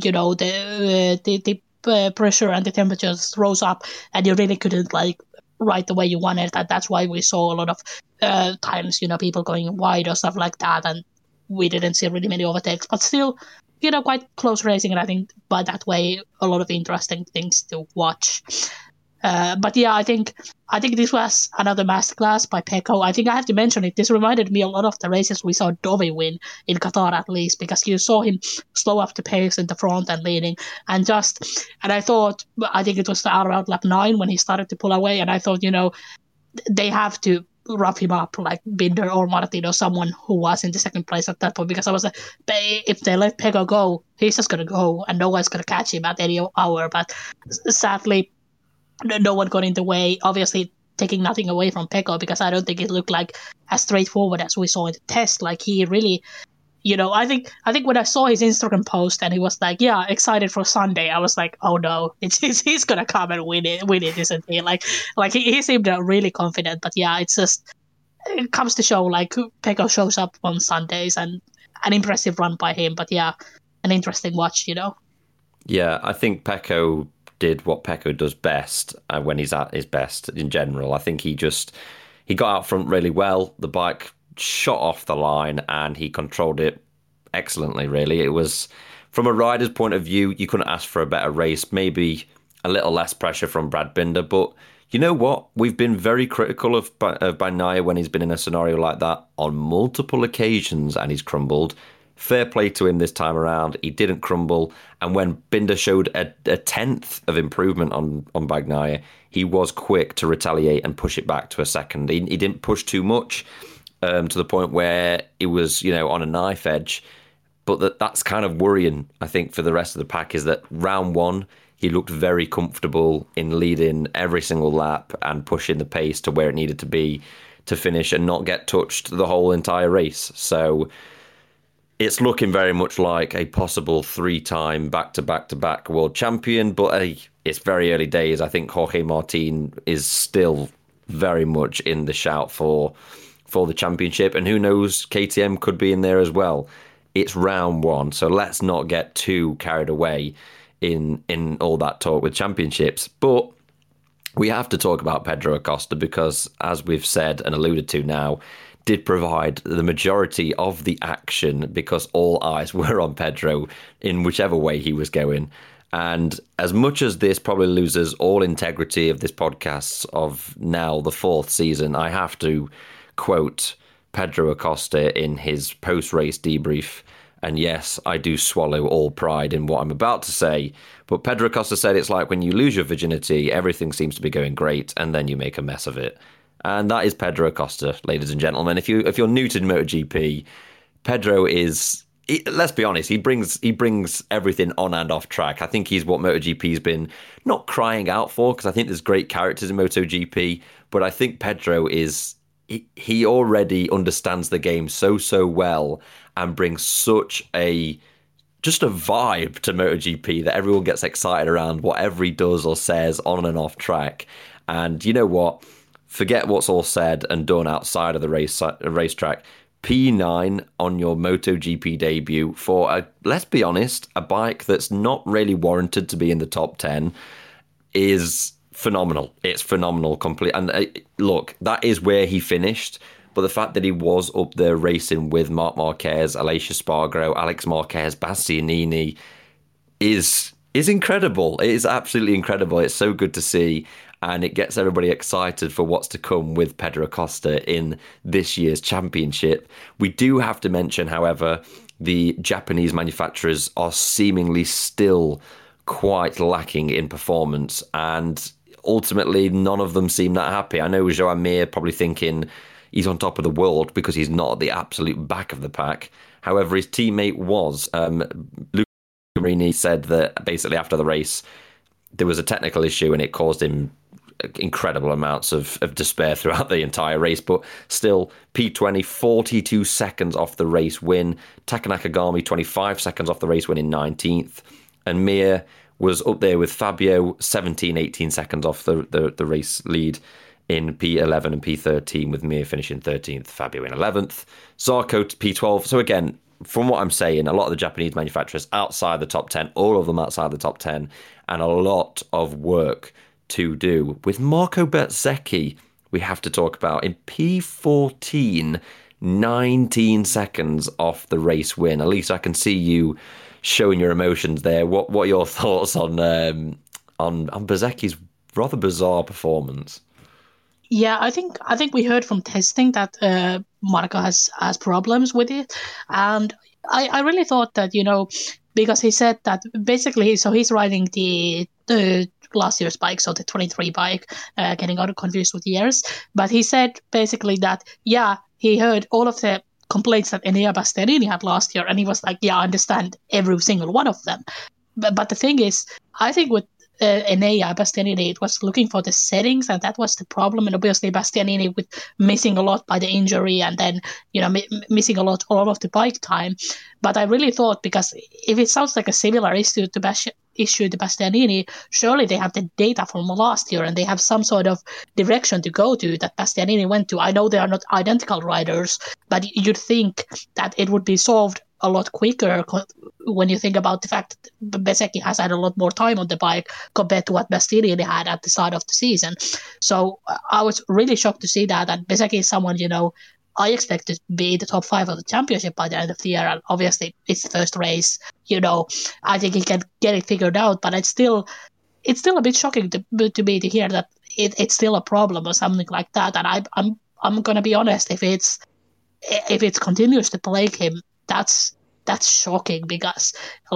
Speaker 7: the pressure and the temperatures rose up, and you really couldn't ride the way you wanted. And that's why we saw a lot of times, people going wide or stuff like that, and we didn't see really many overtakes. But still, quite close racing, and I think by that way, a lot of interesting things to watch. But yeah, I think this was another masterclass by Pecco. I think I have to mention it. This reminded me a lot of the races we saw Dovi win in Qatar, at least, because you saw him slow up the pace in the front and leading, and I think it was around lap 9 when he started to pull away, and I thought, they have to rough him up like Binder or Martin or someone who was in the second place at that point, because I was like, if they let Pecco go, he's just gonna go and no one's gonna catch him at any hour. But sadly, no one got in the way, obviously taking nothing away from Pecco, because I don't think it looked like as straightforward as we saw in the test. Like, he really, I think when I saw his Instagram post and he was like, yeah, excited for Sunday, I was like, oh no, he's gonna come and win it, isn't he? Like he seemed really confident. But yeah, it comes to show, like, Pecco shows up on Sundays, and an impressive run by him. But yeah, an interesting watch,
Speaker 6: Yeah, I think Pecco did what Pecco does best when he's at his best in general. I think he got out front really well. The bike shot off the line and he controlled it excellently, really. It was, from a rider's point of view, you couldn't ask for a better race. Maybe a little less pressure from Brad Binder, but you know what? We've been very critical of Bagnaia when he's been in a scenario like that on multiple occasions, and he's crumbled. Fair play to him this time around. He didn't crumble. And when Binder showed a tenth of improvement on Bagnaia, he was quick to retaliate and push it back to a second. He didn't push too much to the point where it was, on a knife edge. But that's kind of worrying, I think, for the rest of the pack, is that round 1, he looked very comfortable in leading every single lap and pushing the pace to where it needed to be to finish and not get touched the whole entire race. So it's looking very much like a possible 3-time back-to-back-to-back world champion, but it's very early days. I think Jorge Martin is still very much in the shout for the championship, and who knows, KTM could be in there as well. It's round 1, so let's not get too carried away in all that talk with championships. But we have to talk about Pedro Acosta, because, as we've said and alluded to now, did provide the majority of the action, because all eyes were on Pedro in whichever way he was going. And as much as this probably loses all integrity of this podcast of now the 4th season, I have to quote Pedro Acosta in his post-race debrief. And yes, I do swallow all pride in what I'm about to say, but Pedro Acosta said it's like when you lose your virginity, everything seems to be going great, and then you make a mess of it. And that is Pedro Acosta, ladies and gentlemen. If you're new to MotoGP, Pedro let's be honest, he brings everything on and off track. I think he's what MotoGP's been not crying out for, because I think there's great characters in MotoGP, but I think Pedro he already understands the game so well and brings such just a vibe to MotoGP that everyone gets excited around whatever he does or says on and off track. And you know what? Forget what's all said and done outside of the racetrack. P9 on your MotoGP debut for, let's be honest, a bike that's not really warranted to be in the top 10 is phenomenal. It's phenomenal. And look, that is where he finished. But the fact that he was up there racing with Marc Marquez, Aleix Espargaro, Alex Marquez, Bastianini is incredible. It is absolutely incredible. It's so good to see. and it gets everybody excited for what's to come with Pedro Acosta in this year's championship. We do have to mention, however, the Japanese manufacturers are seemingly still quite lacking in performance, and ultimately none of them seem that happy. I know Joan Mir probably thinking he's on top of the world because he's not at the absolute back of the pack. However, his teammate was. Luca Marini said that basically after the race there was a technical issue and it caused him incredible amounts of despair throughout the entire race, but still P20 42 seconds off the race win, Taka Nakagami 25 seconds off the race win in 19th, and Mir was up there with Fabio 18 seconds off the race lead in P11 and P13, with Mir finishing 13th, Fabio in 11th, Zarco P12. So again, from what I'm saying, a lot of the Japanese manufacturers outside the top 10, all of them outside the top 10, and a lot of work to do. With Marco Bezzecchi, we have to talk about in P14, 19 seconds off the race win. Elisa, I can see you showing your emotions there. What are your thoughts on Bezzecchi's rather bizarre performance?
Speaker 7: Yeah, I think we heard from testing that Marco has problems with it, and I really thought that, because he said that basically, so he's riding the last year's bike, so the 23 bike, getting out of confused with years, but he said basically that he heard all of the complaints that Enea Bastianini had last year, and he was like, I understand every single one of them, but the thing is, I think with Enea Bastianini, it was looking for the settings, and that was the problem. And obviously Bastianini with missing a lot by the injury, and then missing all of the bike time. But I really thought, because if it sounds like a similar issue to Bastianini, surely they have the data from last year and they have some sort of direction to go to that Bastianini went to. I know they are not identical riders, but you'd think that it would be solved a lot quicker when you think about the fact that Bezzecchi has had a lot more time on the bike compared to what Bastianini had at the start of the season. So I was really shocked to see that. And Bezzecchi is someone, I expect to be the top 5 of the championship by the end of the year. And obviously it's the first race, I think he can get it figured out, but it's still a bit shocking to me to hear that it's still a problem or something like that. And I'm going to be honest, if it continues to plague him, that's shocking, because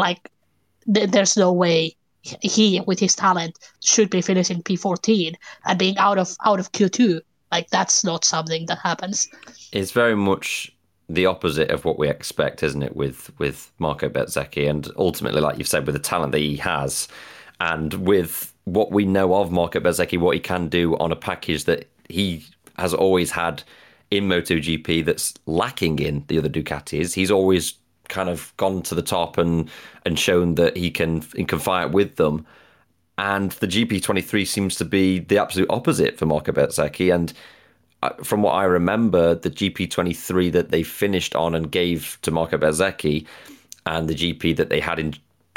Speaker 7: there's no way he, with his talent, should be finishing P14 and being out of Q2. That's not something that happens.
Speaker 6: It's very much the opposite of what we expect, isn't it, with Marco Bezzecchi, and ultimately, like you've said, with the talent that he has, and with what we know of Marco Bezzecchi, what he can do on a package that he has always had in MotoGP that's lacking in the other Ducatis. He's always kind of gone to the top and shown that he can fight with them. And the GP23 seems to be the absolute opposite for Marco Bezzecchi. And from what I remember, the GP23 that they finished on and gave to Marco Bezzecchi and the GP that they had in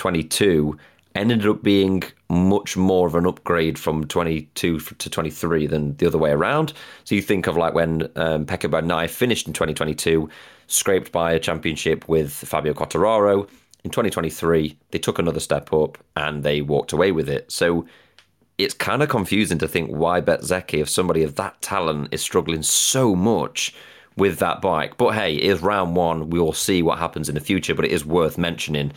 Speaker 6: 22 ended up being much more of an upgrade from 22 to 23 than the other way around. So you think of when Pecco Bagnaia finished in 2022, scraped by a championship with Fabio Quartararo. In 2023, they took another step up and they walked away with it. So it's kind of confusing to think why Bezzecchi, if somebody of that talent, is struggling so much with that bike. But hey, it is round one. We will see what happens in the future, but it is worth mentioning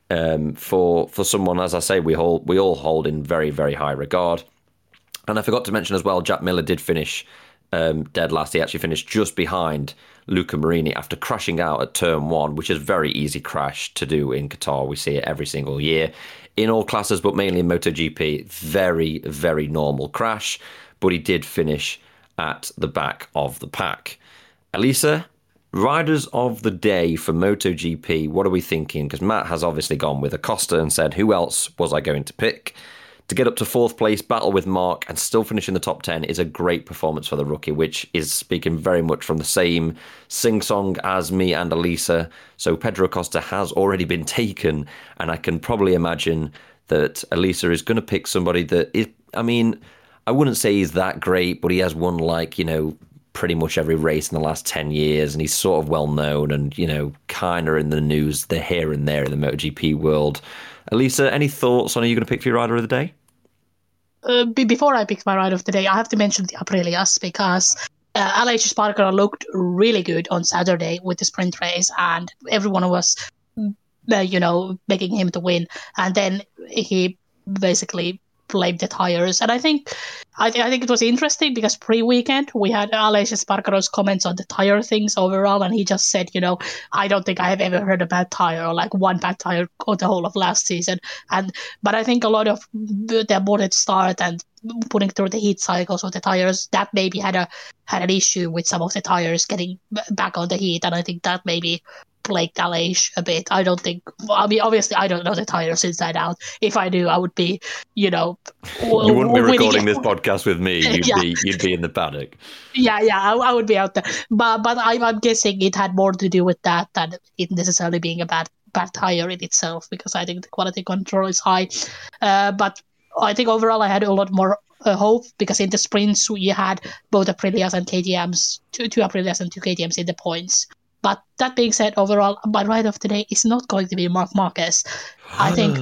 Speaker 6: for someone, as I say, we all hold in very, very high regard. And I forgot to mention as well, Jack Miller did finish dead last. He actually finished just behind Luca Marini after crashing out at turn 1, which is a very easy crash to do in Qatar. We see it every single year in all classes, but mainly in MotoGP. Very, very normal crash, but he did finish at the back of the pack. Elisa, riders of the day for MotoGP, what are we thinking? Because Matt has obviously gone with Acosta and said, who else was I going to pick? To get up to 4th place, battle with Marc, and still finish in the top 10 is a great performance for the rookie, which is speaking very much from the same sing-song as me and Elisa. So Pedro Acosta has already been taken, and I can probably imagine that Elisa is going to pick somebody that is, I wouldn't say he's that great, but he has won pretty much every race in the last 10 years, and he's sort of well known and, kind of in the news, they're here and there in the MotoGP world. Elisa, any thoughts on who you're going to pick for your rider of the day?
Speaker 7: before I pick my ride of the day, I have to mention the Aprilias because Aleix Espargaro looked really good on Saturday with the sprint race, and everyone was, begging him to win. And then he basically blamed the tires. And I think it was interesting because pre-weekend we had Aleix Espargaro's comments on the tire things overall, and he just said, I don't think I have ever heard a bad tire or like one bad tire on the whole of last season. But I think a lot of the aborted start and putting through the heat cycles of the tires, that maybe had an issue with some of the tires getting back on the heat, and I think that maybe plagued Aleix a bit. Obviously I don't know the tires inside out. If I do, I would be,
Speaker 6: you wouldn't be recording this podcast with me. You'd be in the paddock.
Speaker 7: I would be out there. But I'm guessing it had more to do with that than it necessarily being a bad tire in itself, because I think the quality control is high. But I think overall I had a lot more hope, because in the sprints we had both Aprilias and KTMs, two Aprilias and two KTMs in the points. But that being said, overall, my ride of the day is not going to be Marc Marquez. I think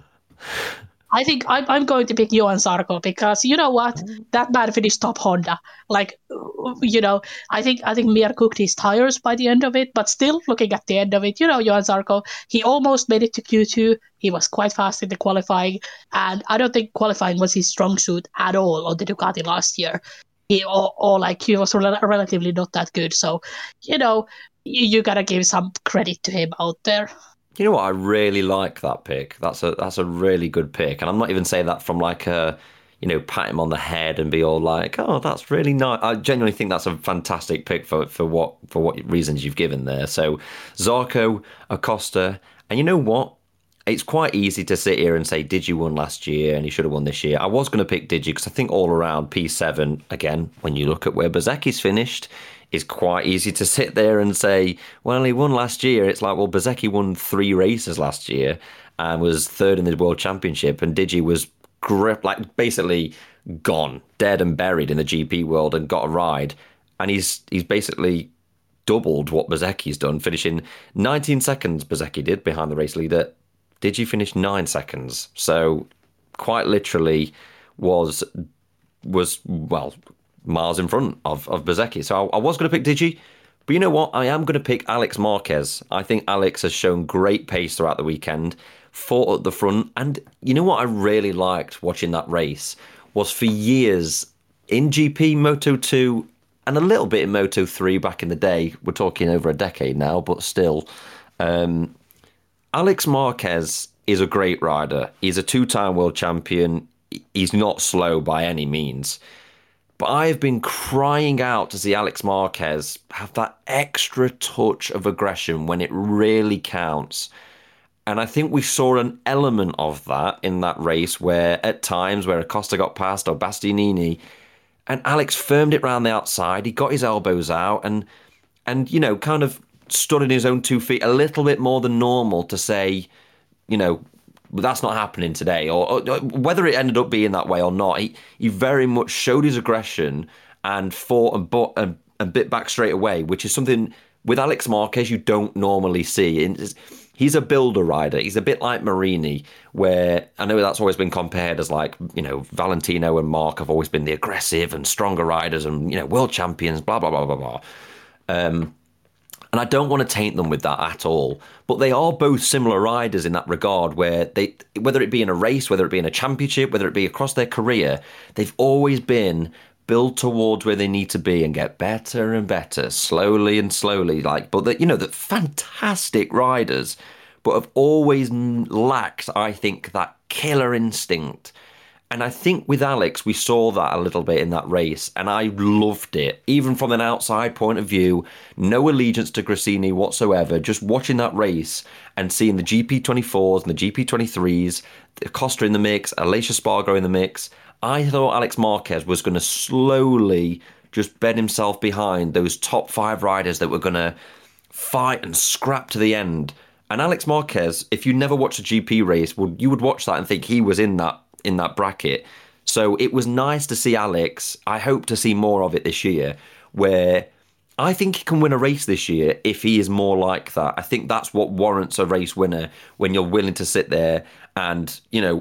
Speaker 7: I'm going to pick Johann Zarco, because you know what? That man finished top Honda. I think Mir cooked his tires by the end of it, but still looking at the end of it, Johann Zarco, he almost made it to Q2. He was quite fast in the qualifying, and I don't think qualifying was his strong suit at all on the Ducati last year. He was relatively not that good. So, you gotta give some credit to him out there.
Speaker 6: You know what? I really like that pick. That's a really good pick, and I'm not even saying that from like a, pat him on the head and be all like, oh, that's really nice. I genuinely think that's a fantastic pick for what reasons you've given there. So Zarco, Acosta, and you know what? It's quite easy to sit here and say Digi won last year and he should have won this year. I was going to pick Digi because I think all around P7, again, when you look at where Bezecchi's finished, it's quite easy to sit there and say, well, he won last year. It's like, well, Bezecchi won 3 races last year and was third in the World Championship, and Digi was basically gone, dead and buried in the GP world, and got a ride. And he's basically doubled what Bezecchi's done, finishing 19 seconds, Bezecchi did, behind the race leader. Digi finished 9 seconds. So quite literally was miles in front of Bezecchi. So I was going to pick Digi, but you know what? I am going to pick Alex Marquez. I think Alex has shown great pace throughout the weekend, fought at the front, and you know what I really liked watching that race was for years in GP, Moto2, and a little bit in Moto3 back in the day. We're talking over a decade now, but still. Alex Marquez is a great rider. He's a 2-time world champion. He's not slow by any means. But I've been crying out to see Alex Marquez have that extra touch of aggression when it really counts. And I think we saw an element of that in that race where at times where Acosta got past or Bastianini, and Alex firmed it round the outside. He got his elbows out and kind of stood on his own 2 feet a little bit more than normal to say, that's not happening today, or whether it ended up being that way or not, he very much showed his aggression and fought and bit back straight away, which is something with Alex Marquez you don't normally see. He's a builder rider. He's a bit like Marini, where I know that's always been compared as like, Valentino and Marc have always been the aggressive and stronger riders and, world champions, blah, blah, blah, blah, blah. And I don't want to taint them with that at all. But they are both similar riders in that regard, where they, whether it be in a race, whether it be in a championship, whether it be across their career, they've always been built towards where they need to be and get better and better, slowly and slowly. But the fantastic riders, but have always lacked, I think, that killer instinct. And I think with Alex, we saw that a little bit in that race, and I loved it. Even from an outside point of view, no allegiance to Gresini whatsoever, just watching that race and seeing the GP24s and the GP23s, Acosta in the mix, Aleix Espargaro in the mix. I thought Alex Marquez was going to slowly just bed himself behind those top 5 riders that were going to fight and scrap to the end. And Alex Marquez, if you never watched a GP race, you would watch that and think he was in that bracket. So it was nice to see Alex. I hope to see more of it this year, where I think he can win a race this year if he is more like that. I think that's what warrants a race winner, when you're willing to sit there and,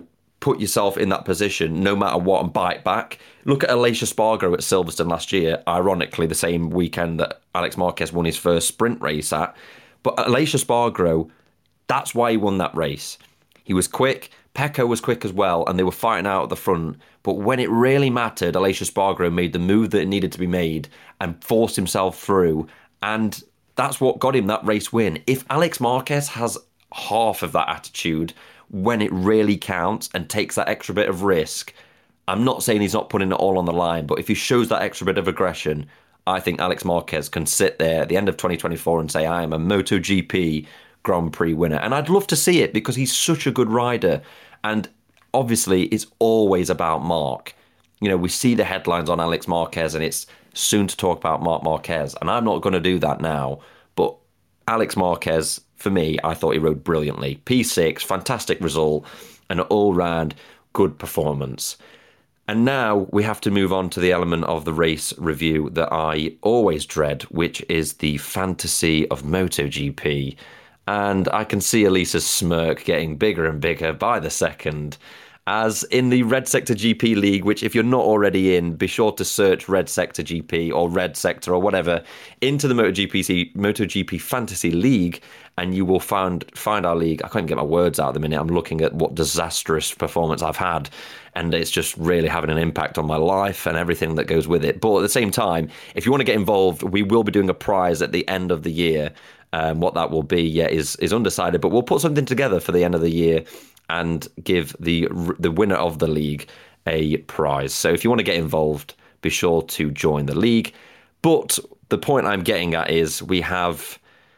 Speaker 6: put yourself in that position no matter what and bite back. Look at Aleix Espargaro at Silverstone last year, ironically the same weekend that Alex Marquez won his first sprint race at. But Aleix Espargaro, that's why he won that race. He was quick, Pecco was quick as well, and they were fighting out at the front. But when it really mattered, Aleix Espargaro made the move that needed to be made and forced himself through. And that's what got him that race win. If Alex Marquez has half of that attitude when it really counts and takes that extra bit of risk, I'm not saying he's not putting it all on the line, but if he shows that extra bit of aggression, I think Alex Marquez can sit there at the end of 2024 and say, I am a MotoGP Grand Prix winner. And I'd love to see it because he's such a good rider. And obviously, it's always about Marc. You know, we see the headlines on Alex Marquez and it's soon to talk about Marc Marquez. And I'm not going to do that now. But Alex Marquez, for me, I thought he rode brilliantly. P6, fantastic result, an all-round good performance. And now we have to move on to the element of the race review that I always dread, which is the fantasy of MotoGP. And I can see Elisa's smirk getting bigger and bigger by the second, as in the Red Sector GP League, which if you're not already in, be sure to search Red Sector GP or Red Sector or whatever into the MotoGP Fantasy League, and you will find our league. I can't get my words out at the minute. I'm looking at what disastrous performance I've had, and it's just really having an impact on my life and everything that goes with it. But at the same time, if you want to get involved, we will be doing a prize at the end of the year. What that will be is undecided, but we'll put something together for the end of the year and give the winner of the league a prize. So if you want to get involved, be sure to join the league. But the point I'm getting at is we have,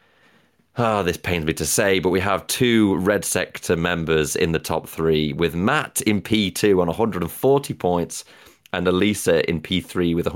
Speaker 6: this pains me to say, but we have 2 Red Sector members in the top 3, with Matt in P2 on 140 points and Elisa in P3 with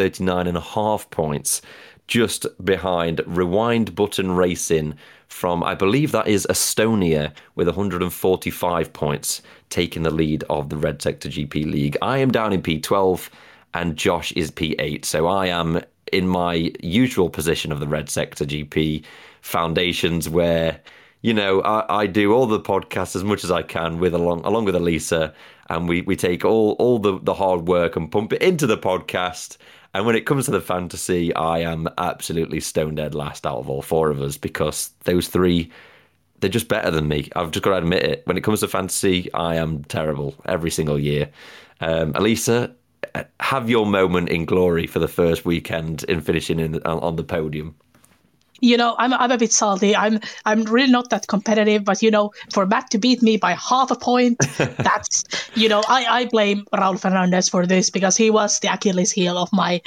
Speaker 6: 139.5 points, just behind Rewind Button Racing from, I believe that is Estonia, with 145 points, taking the lead of the Red Sector GP League. I am down in P12 and Josh is P8, so I am in my usual position of the Red Sector GP foundations, where, you know, I do all the podcasts as much as I can along with Elisa, and we take all the hard work and pump it into the podcast. And when it comes to the fantasy, I am absolutely stone dead last out of all 4 of us, because those 3, they're just better than me. I've just got to admit it. When it comes to fantasy, I am terrible every single year. Elisa, have your moment in glory for the first weekend in finishing on the podium.
Speaker 7: You know, I'm a bit salty. I'm really not that competitive, but you know, for Matt to beat me by half a point, that's, you know, I blame Raul Fernandez for this, because he was the Achilles heel of my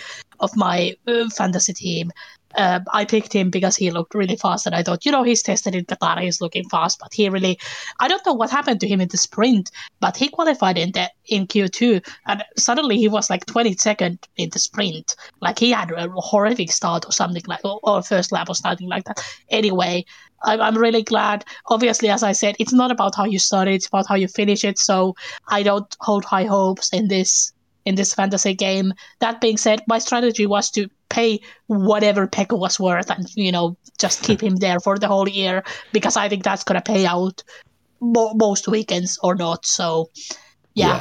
Speaker 7: fantasy team. I picked him because he looked really fast, and I thought, you know, he's tested in Qatar, he's looking fast, but he really, I don't know what happened to him in the sprint, but he qualified in Q2, and suddenly he was like 22nd in the sprint. Like, he had a horrific start or something like, or first lap or something like that. Anyway, I'm really glad. Obviously, as I said, it's not about how you start it, it's about how you finish it, so I don't hold high hopes in this fantasy game. That being said, my strategy was to pay whatever Pecco was worth and, you know, just keep him there for the whole year, because I think that's going to pay out most weekends or not. So, yeah.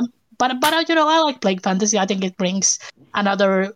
Speaker 7: But you know, I like playing fantasy. I think it brings another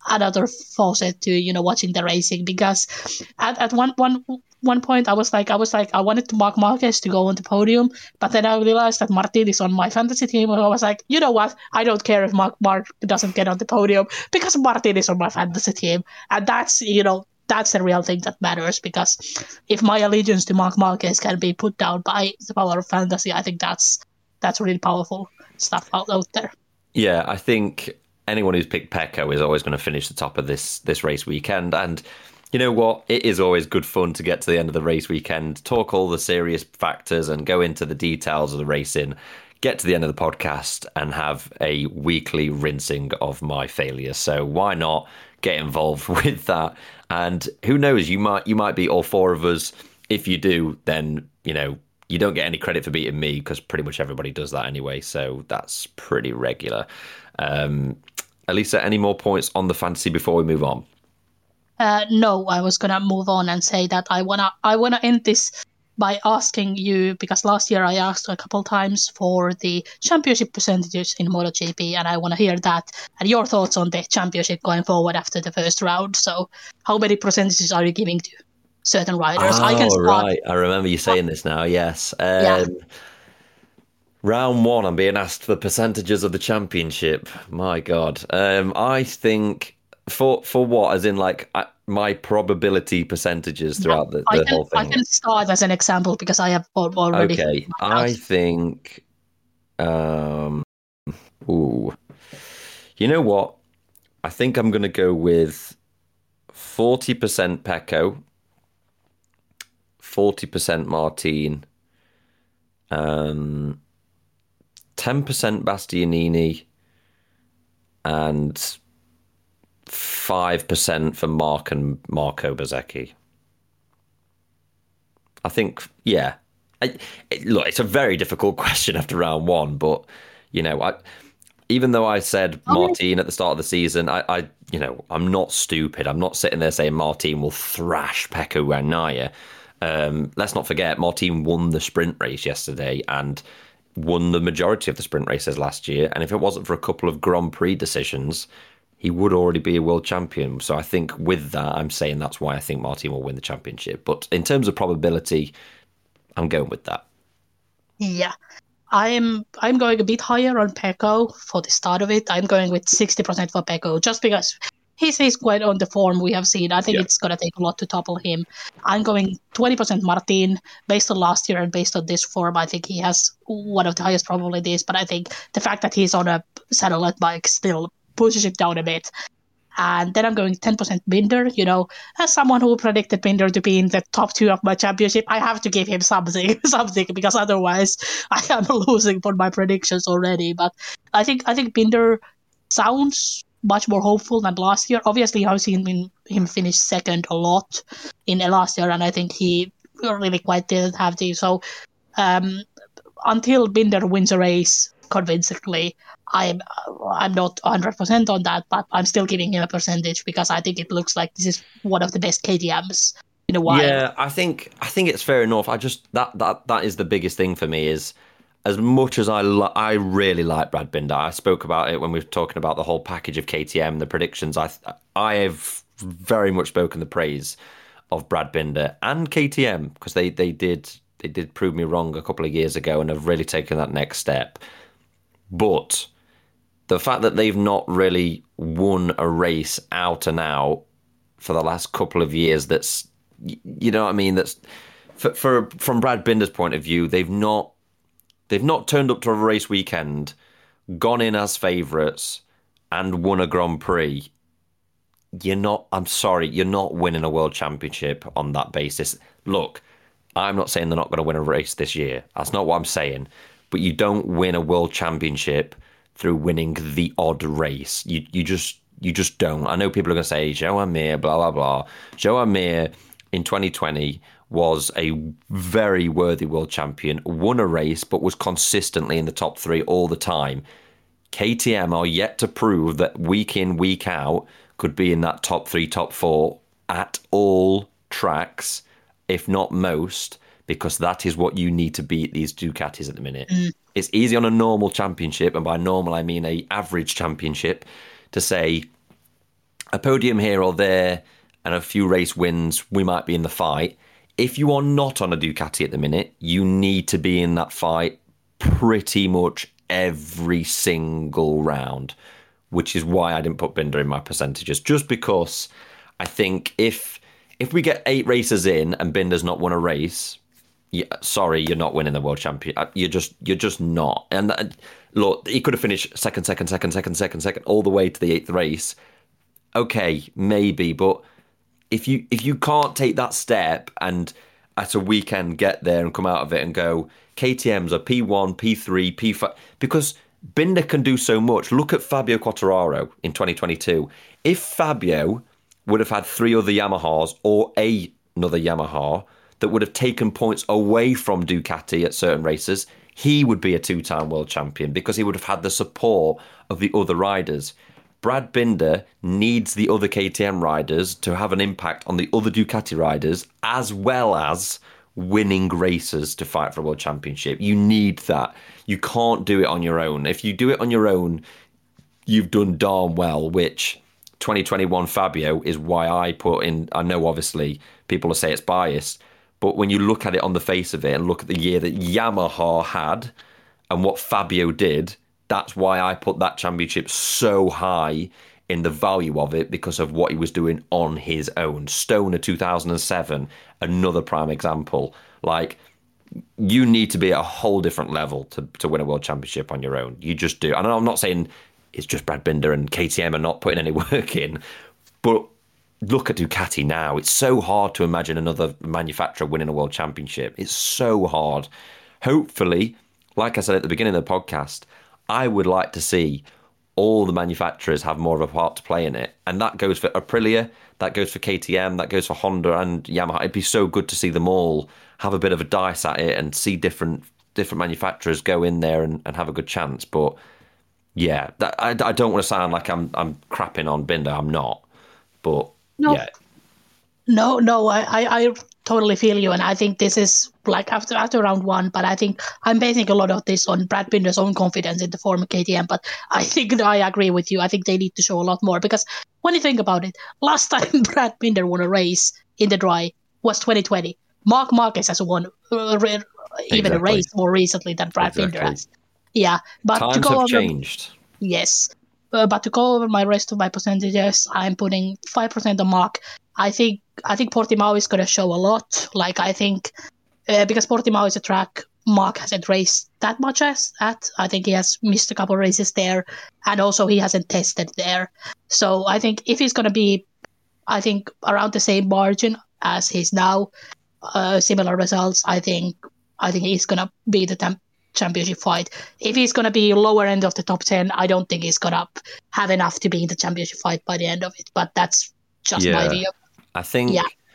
Speaker 7: faucet to, you know, watching the racing, because at one point I was like I wanted Marc Marquez to go on the podium, but then I realized that Martin is on my fantasy team, and I was like, you know what, I don't care if Marc doesn't get on the podium, because Martin is on my fantasy team. And that's, you know, that's the real thing that matters, because if my allegiance to Marc Marquez can be put down by the power of fantasy, I think that's really powerful stuff out there.
Speaker 6: Yeah, I think anyone who's picked Pecco is always going to finish the top of this race weekend. And you know what? It is always good fun to get to the end of the race weekend, talk all the serious factors and go into the details of the racing, get to the end of the podcast and have a weekly rinsing of my failures. So why not get involved with that? And who knows, you might beat all 4 of us. If you do, then, you know, you don't get any credit for beating me, because pretty much everybody does that anyway. So that's pretty regular. Elisa, any more points on the fantasy before we move on?
Speaker 7: No, I was gonna move on and say that I wanna end this by asking you, because last year I asked a couple times for the championship percentages in MotoGP, and I want to hear that and your thoughts on the championship going forward after the first round. So how many percentages are you giving to certain riders?
Speaker 6: Oh,
Speaker 7: I can start.
Speaker 6: Right. I remember you saying this now, yes. Round 1, I'm being asked for percentages of the championship. My God. I think for what? As in, like, my probability percentages throughout the whole thing?
Speaker 7: I can start as an example because I have already...
Speaker 6: Okay, I think... You know what? I think I'm going to go with 40% Pecco, 40% Martin, 10% Bastianini, and 5% for Mark and Marco Bezzecchi. I think, yeah. Look, it's a very difficult question after round 1, but, you know, even though I said Martin at the start of the season, I'm not stupid. I'm not sitting there saying Martin will thrash Pecco Bagnaia. Let's not forget, Martin won the sprint race yesterday and won the majority of the sprint races last year. And if it wasn't for a couple of Grand Prix decisions, he would already be a world champion. So I think with that, I'm saying that's why I think Martin will win the championship. But in terms of probability, I'm going with that.
Speaker 7: Yeah. I'm going a bit higher on Pecco for the start of it. I'm going with 60% for Pecco, just because he's quite on the form we have seen. I think it's going to take a lot to topple him. I'm going 20% Martin, based on last year and based on this form. I think he has one of the highest probabilities, but I think the fact that he's on a satellite bike still pushes him down a bit. And then I'm going 10% Binder. You know, as someone who predicted Binder to be in the top 2 of my championship, I have to give him something, because otherwise I am losing for my predictions already. But I think Binder sounds much more hopeful than last year. Obviously, I've seen him finish second a lot in the last year, and I think he really quite didn't have to. So until Binder wins a race convincingly, I'm not 100% on that, but I'm still giving him a percentage because I think it looks like this is one of the best KTMs in a while.
Speaker 6: Yeah, I think it's fair enough. I just that is the biggest thing for me is, as much as I really like Brad Binder, I spoke about it when we were talking about the whole package of KTM, the predictions. I have very much spoken the praise of Brad Binder and KTM because they did prove me wrong a couple of years ago and have really taken that next step. But the fact that they've not really won a race out and out for the last couple of years, that's, you know what I mean? That's from Brad Binder's point of view, they've not turned up to a race weekend, gone in as favourites, and won a Grand Prix. I'm sorry, you're not winning a world championship on that basis. Look, I'm not saying they're not going to win a race this year. That's not what I'm saying. But you don't win a world championship through winning the odd race. You just don't. I know people are going to say, Joan Mir, blah, blah, blah. Joan Mir in 2020 was a very worthy world champion, won a race, but was consistently in the top 3 all the time. KTM are yet to prove that week in, week out could be in that top 3, top 4 at all tracks, if not most, because that is what you need to beat these Ducatis at the minute. It's easy on a normal championship, and by normal I mean a average championship, to say a podium here or there and a few race wins, we might be in the fight. If you are not on a Ducati at the minute, you need to be in that fight pretty much every single round, which is why I didn't put Binder in my percentages, just because I think if we get 8 races in and Binder's not won a race, sorry, you're not winning the world champion. You're just not. And look, he could have finished second, all the way to the 8th race. Okay, maybe, but if you can't take that step and at a weekend get there and come out of it and go, KTM's are P1, P3, P5, because Binder can do so much. Look at Fabio Quartararo in 2022. If Fabio would have had 3 other Yamahas or another Yamaha that would have taken points away from Ducati at certain races, he would be a 2-time world champion because he would have had the support of the other riders. Brad Binder needs the other KTM riders to have an impact on the other Ducati riders, as well as winning races to fight for a world championship. You need that. You can't do it on your own. If you do it on your own, you've done darn well, which 2021 Fabio is why I put in. I know obviously people will say it's biased, but when you look at it on the face of it and look at the year that Yamaha had and what Fabio did, that's why I put that championship so high in the value of it, because of what he was doing on his own. Stoner 2007, another prime example. Like, you need to be at a whole different level to win a world championship on your own. You just do. And I'm not saying it's just Brad Binder and KTM are not putting any work in, but look at Ducati now. It's so hard to imagine another manufacturer winning a world championship. It's so hard. Hopefully, like I said at the beginning of the podcast, I would like to see all the manufacturers have more of a part to play in it. And that goes for Aprilia, that goes for KTM, that goes for Honda and Yamaha. It'd be so good to see them all have a bit of a dice at it and see different manufacturers go in there and have a good chance. But yeah, I don't want to sound like I'm crapping on Binder. I'm not. But
Speaker 7: No.
Speaker 6: yeah.
Speaker 7: No, I totally feel you, and I think this is like after round one, but I think I'm basing a lot of this on Brad Binder's own confidence in the former KTM, but I think I agree with you. I think they need to show a lot more, because when you think about it, last time Brad Binder won a race in the dry was 2020. Marc Marquez has won even a race more recently than Brad Binder has. Yeah, but
Speaker 6: times have changed.
Speaker 7: Yes. But to go over my rest of my percentages, I'm putting 5% on Marc. I think Portimao is going to show a lot. Like, I think because Portimao is a track Marc hasn't raced that much as at. I think he has missed a couple of races there, and also he hasn't tested there. So I think if he's going to be, I think, around the same margin as he's now, similar results, I think he's going to be the championship fight. If he's going to be lower end of the top 10, I don't think he's going to have enough to be in the championship fight by the end of it. But that's just my view.
Speaker 6: I think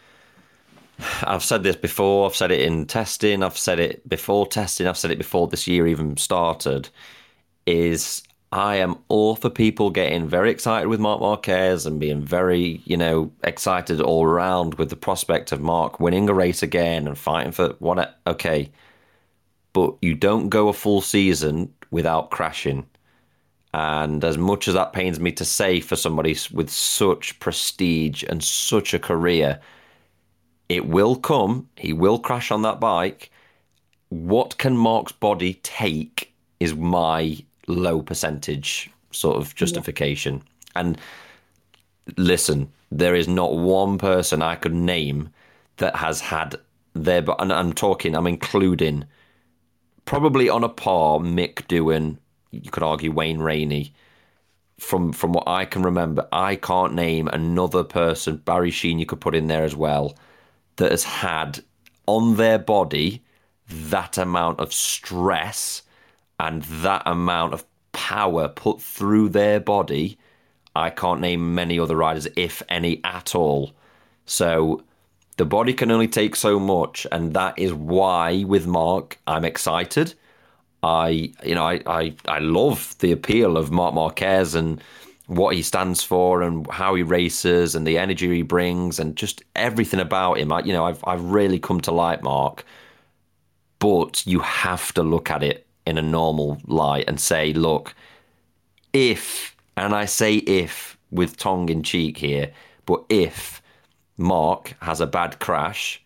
Speaker 6: I've said this before. I've said it in testing. I've said it before testing. I've said it before this year even started. Is I am all for people getting very excited with Marc Marquez and being very, excited all around with the prospect of Marc winning a race again and fighting for what? Okay. But you don't go a full season without crashing. And as much as that pains me to say for somebody with such prestige and such a career, it will come. He will crash on that bike. What can Marc's body take is my low percentage sort of justification. Yeah. And listen, there is not one person I could name that has had their... And I'm including... Probably on a par, Mick Doohan, you could argue Wayne Rainey. From what I can remember, I can't name another person, Barry Sheene you could put in there as well, that has had on their body that amount of stress and that amount of power put through their body. I can't name many other riders, if any at all. So... the body can only take so much, and that is why with Marc I'm excited. I love the appeal of Marc Marquez and what he stands for and how he races and the energy he brings and just everything about him. I've really come to like Marc, but you have to look at it in a normal light and say, look, if, and I say if with tongue in cheek here, but if Marc has a bad crash,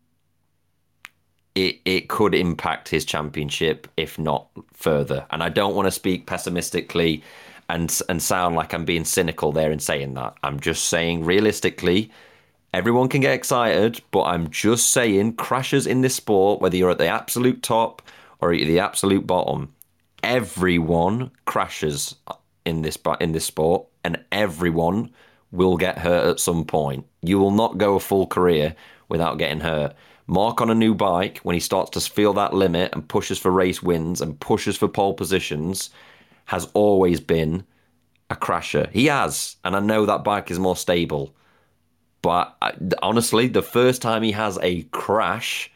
Speaker 6: it could impact his championship, if not further. And I don't want to speak pessimistically and sound like I'm being cynical there in saying that. I'm just saying realistically, everyone can get excited, but I'm just saying crashes in this sport, whether you're at the absolute top or at the absolute bottom, everyone crashes in this sport, and everyone will get hurt at some point. You will not go a full career without getting hurt. Marc on a new bike, when he starts to feel that limit and pushes for race wins and pushes for pole positions, has always been a crasher. He has, and I know that bike is more stable. But honestly, the first time he has a crash,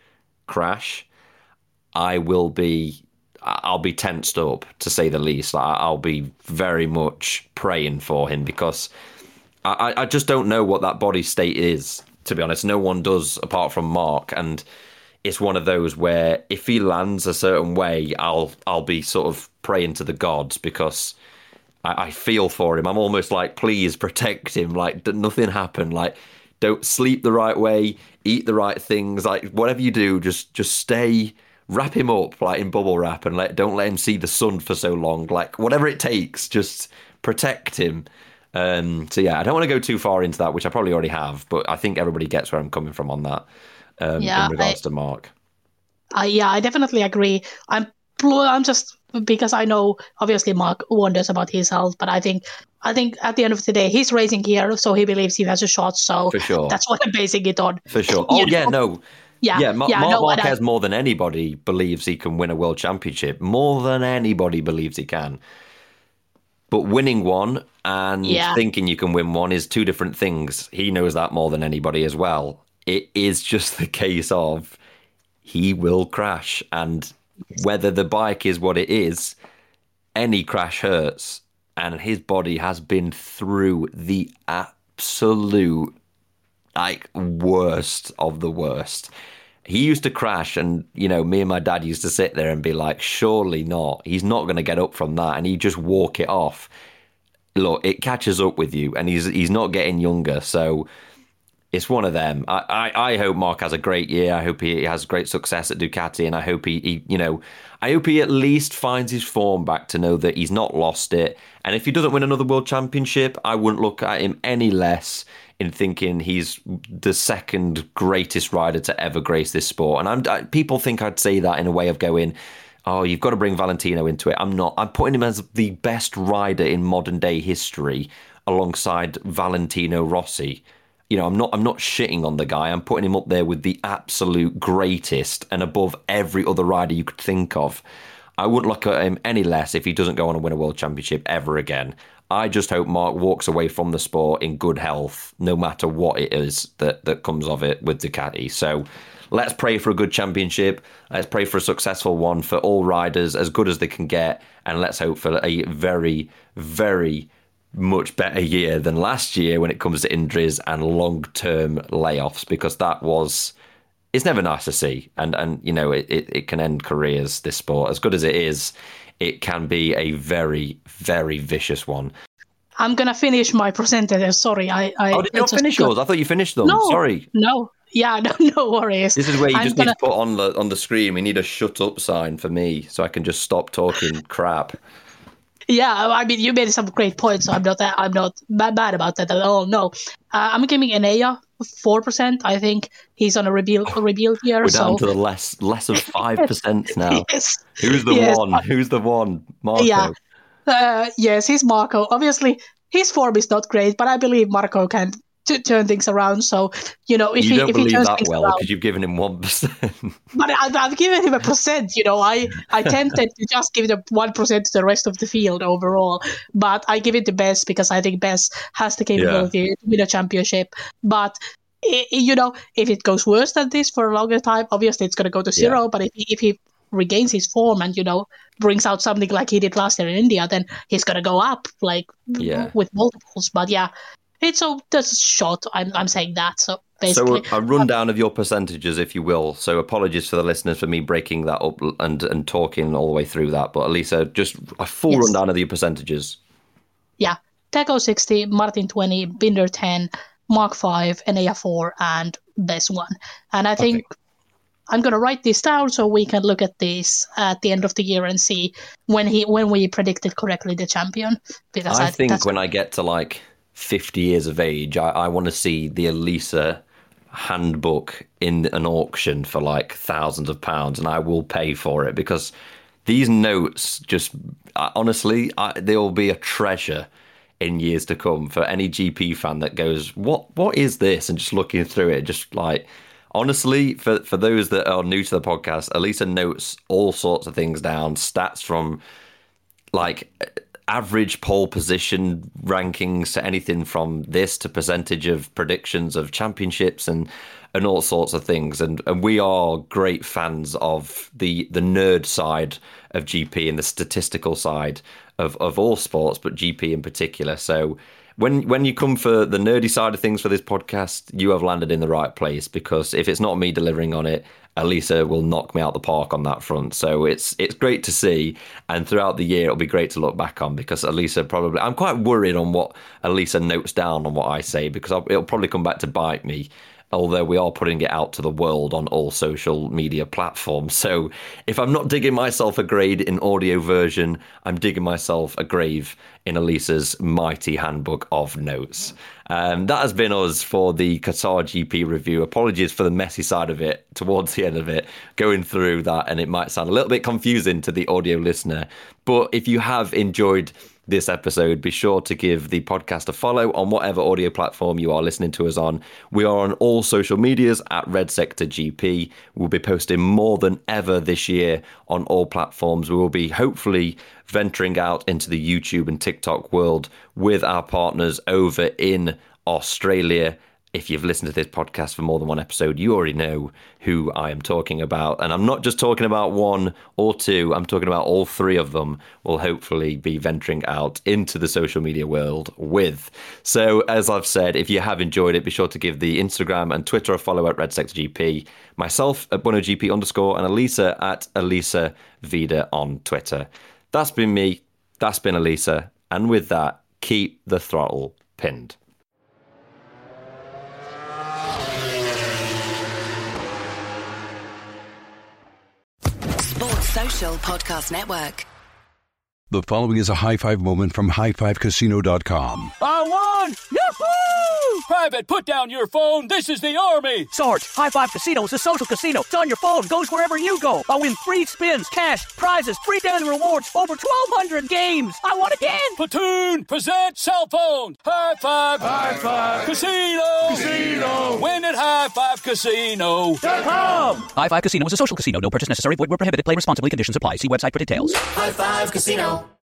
Speaker 6: I'll be tensed up, to say the least. I'll be very much praying for him, because I just don't know what that body state is, to be honest. No one does apart from Marc. And it's one of those where if he lands a certain way, I'll be sort of praying to the gods because I feel for him. I'm almost like, please protect him. Like, nothing happen. Like, don't sleep the right way, eat the right things. Like, whatever you do, just stay, wrap him up like in bubble wrap, and don't let him see the sun for so long. Like, whatever it takes, just protect him. So yeah, I don't want to go too far into that, which I probably already have, but I think everybody gets where I'm coming from on that. In regards to Mark.
Speaker 7: I definitely agree. I'm just, because I know obviously Mark wonders about his health, but I think at the end of the day he's racing here, so he believes he has a shot. So
Speaker 6: for sure,
Speaker 7: that's what I'm basing it on.
Speaker 6: For sure. Mark Marquez more than anybody believes he can win a world championship. More than anybody believes he can. But winning one and thinking you can win one is two different things. He knows that more than anybody as well. It is just the case of he will crash, and whether the bike is what it is, any crash hurts, and his body has been through the absolute worst of the worst. He used to crash, and me and my dad used to sit there and be like, surely not, he's not going to get up from that, and he'd just walk it off. Look, it catches up with you, and he's not getting younger, so it's one of them. I hope Mark has a great year. I hope he has great success at Ducati, and I hope I hope he at least finds his form back to know that he's not lost it. And if he doesn't win another world championship, I wouldn't look at him any less in thinking he's the second greatest rider to ever grace this sport. And people think I'd say that in a way of going, oh, you've got to bring Valentino into it. I'm not. I'm putting him as the best rider in modern day history alongside Valentino Rossi. I'm not shitting on the guy. I'm putting him up there with the absolute greatest and above every other rider you could think of. I wouldn't look at him any less if he doesn't go on and win a world championship ever again. I just hope Mark walks away from the sport in good health, no matter what it is that comes of it with Ducati. So let's pray for a good championship. Let's pray for a successful one for all riders, as good as they can get. And let's hope for a very, very much better year than last year when it comes to injuries and long-term layoffs, because it's never nice to see. And it can end careers, this sport. As good as it is, it can be a very, very vicious one.
Speaker 7: I'm going to finish my percentages. Sorry.
Speaker 6: Did you not finish yours? I thought you finished them.
Speaker 7: No,
Speaker 6: sorry.
Speaker 7: No. Yeah, no worries.
Speaker 6: This is where you just need to put on the screen, we need a shut up sign for me so I can just stop talking crap.
Speaker 7: Yeah, I mean, you made some great points, so I'm not bad about that at all. No, I'm giving Enea 4%. I think he's on a rebuild year.
Speaker 6: We're down to the less of 5% now.
Speaker 7: Yes.
Speaker 6: Who's the one? Who's the one? Marco.
Speaker 7: Yeah. Yes, he's Marco. Obviously, his form is not great, but I believe Marco can turn things around. So, if
Speaker 6: you don't
Speaker 7: if
Speaker 6: believe
Speaker 7: he turns
Speaker 6: that
Speaker 7: things
Speaker 6: well
Speaker 7: around,
Speaker 6: because you've given him 1%.
Speaker 7: But I've given him 1%. I tempted to just give the 1% to the rest of the field overall, but I give it the best because I think Best has the capability to win a championship. But if it goes worse than this for a longer time, obviously it's going to go to zero. But if he regains his form and brings out something like he did last year in India, then he's going to go up with multiples. But yeah. That's short. I'm saying that. So basically,
Speaker 6: so a rundown of your percentages, if you will. So apologies for the listeners for me breaking that up and talking all the way through that. But Elisa, just a full rundown of your percentages.
Speaker 7: Yeah, Teco 60, Martin 20, Binder 10, Mark 5, Enea 4, and Best 1. And I think I'm going to write this down so we can look at this at the end of the year and see when we predicted correctly the champion. Because
Speaker 6: I think when I get to 50 years of age, I want to see the Elisa handbook in an auction for thousands of pounds, and I will pay for it, because these notes just honestly they will be a treasure in years to come for any GP fan that goes, what is this, and just looking through it, just honestly, for those that are new to the podcast, Elisa notes all sorts of things down, stats from average pole position rankings to anything from this to percentage of predictions of championships and all sorts of things. And we are great fans of the nerd side of GP and the statistical side of all sports, but GP in particular. So when you come for the nerdy side of things for this podcast, you have landed in the right place, because if it's not me delivering on it, Elisa will knock me out the park on that front. So it's great to see, and throughout the year it'll be great to look back on, because Elisa probably, I'm quite worried on what Elisa notes down on what I say, because it'll probably come back to bite me, although we are putting it out to the world on all social media platforms. So if I'm not digging myself a grade in audio version, I'm digging myself a grave in Elisa's mighty handbook of notes. That has been us for the Qatar GP review. Apologies for the messy side of it towards the end of it, going through that, and it might sound a little bit confusing to the audio listener. But if you have enjoyed this episode, be sure to give the podcast a follow on whatever audio platform you are listening to us on. We are on all social medias at Red Sector GP. We'll be posting more than ever this year on all platforms. We will be hopefully venturing out into the YouTube and TikTok world with our partners over in Australia. If you've listened to this podcast for more than one episode, you already know who I am talking about. And I'm not just talking about one or two, I'm talking about all three of them will hopefully be venturing out into the social media world with. So, as I've said, if you have enjoyed it, be sure to give the Instagram and Twitter a follow at Red Sector GP, myself at BuenoGP_, and Elisa at Elisa Vida on Twitter. That's been me, that's been Elisa, and with that, keep the throttle pinned.
Speaker 8: Social Podcast Network.
Speaker 1: The following is a high five moment from highfivecasino.com.
Speaker 3: I won! Yahoo! Private, put down your phone. This is the Army.
Speaker 2: Sarge, High Five Casino is a social casino. It's on your phone, goes wherever you go. I win free spins, cash, prizes, free daily rewards, over 1,200 games. I won again.
Speaker 3: Platoon, present cell phone. High Five.
Speaker 4: High Five
Speaker 3: Casino.
Speaker 4: Casino.
Speaker 3: Win at highfivecasino.com.
Speaker 2: High Five Casino is a social casino. No purchase necessary. Void where prohibited. Play responsibly. Conditions apply. See website for details.
Speaker 5: High Five Casino.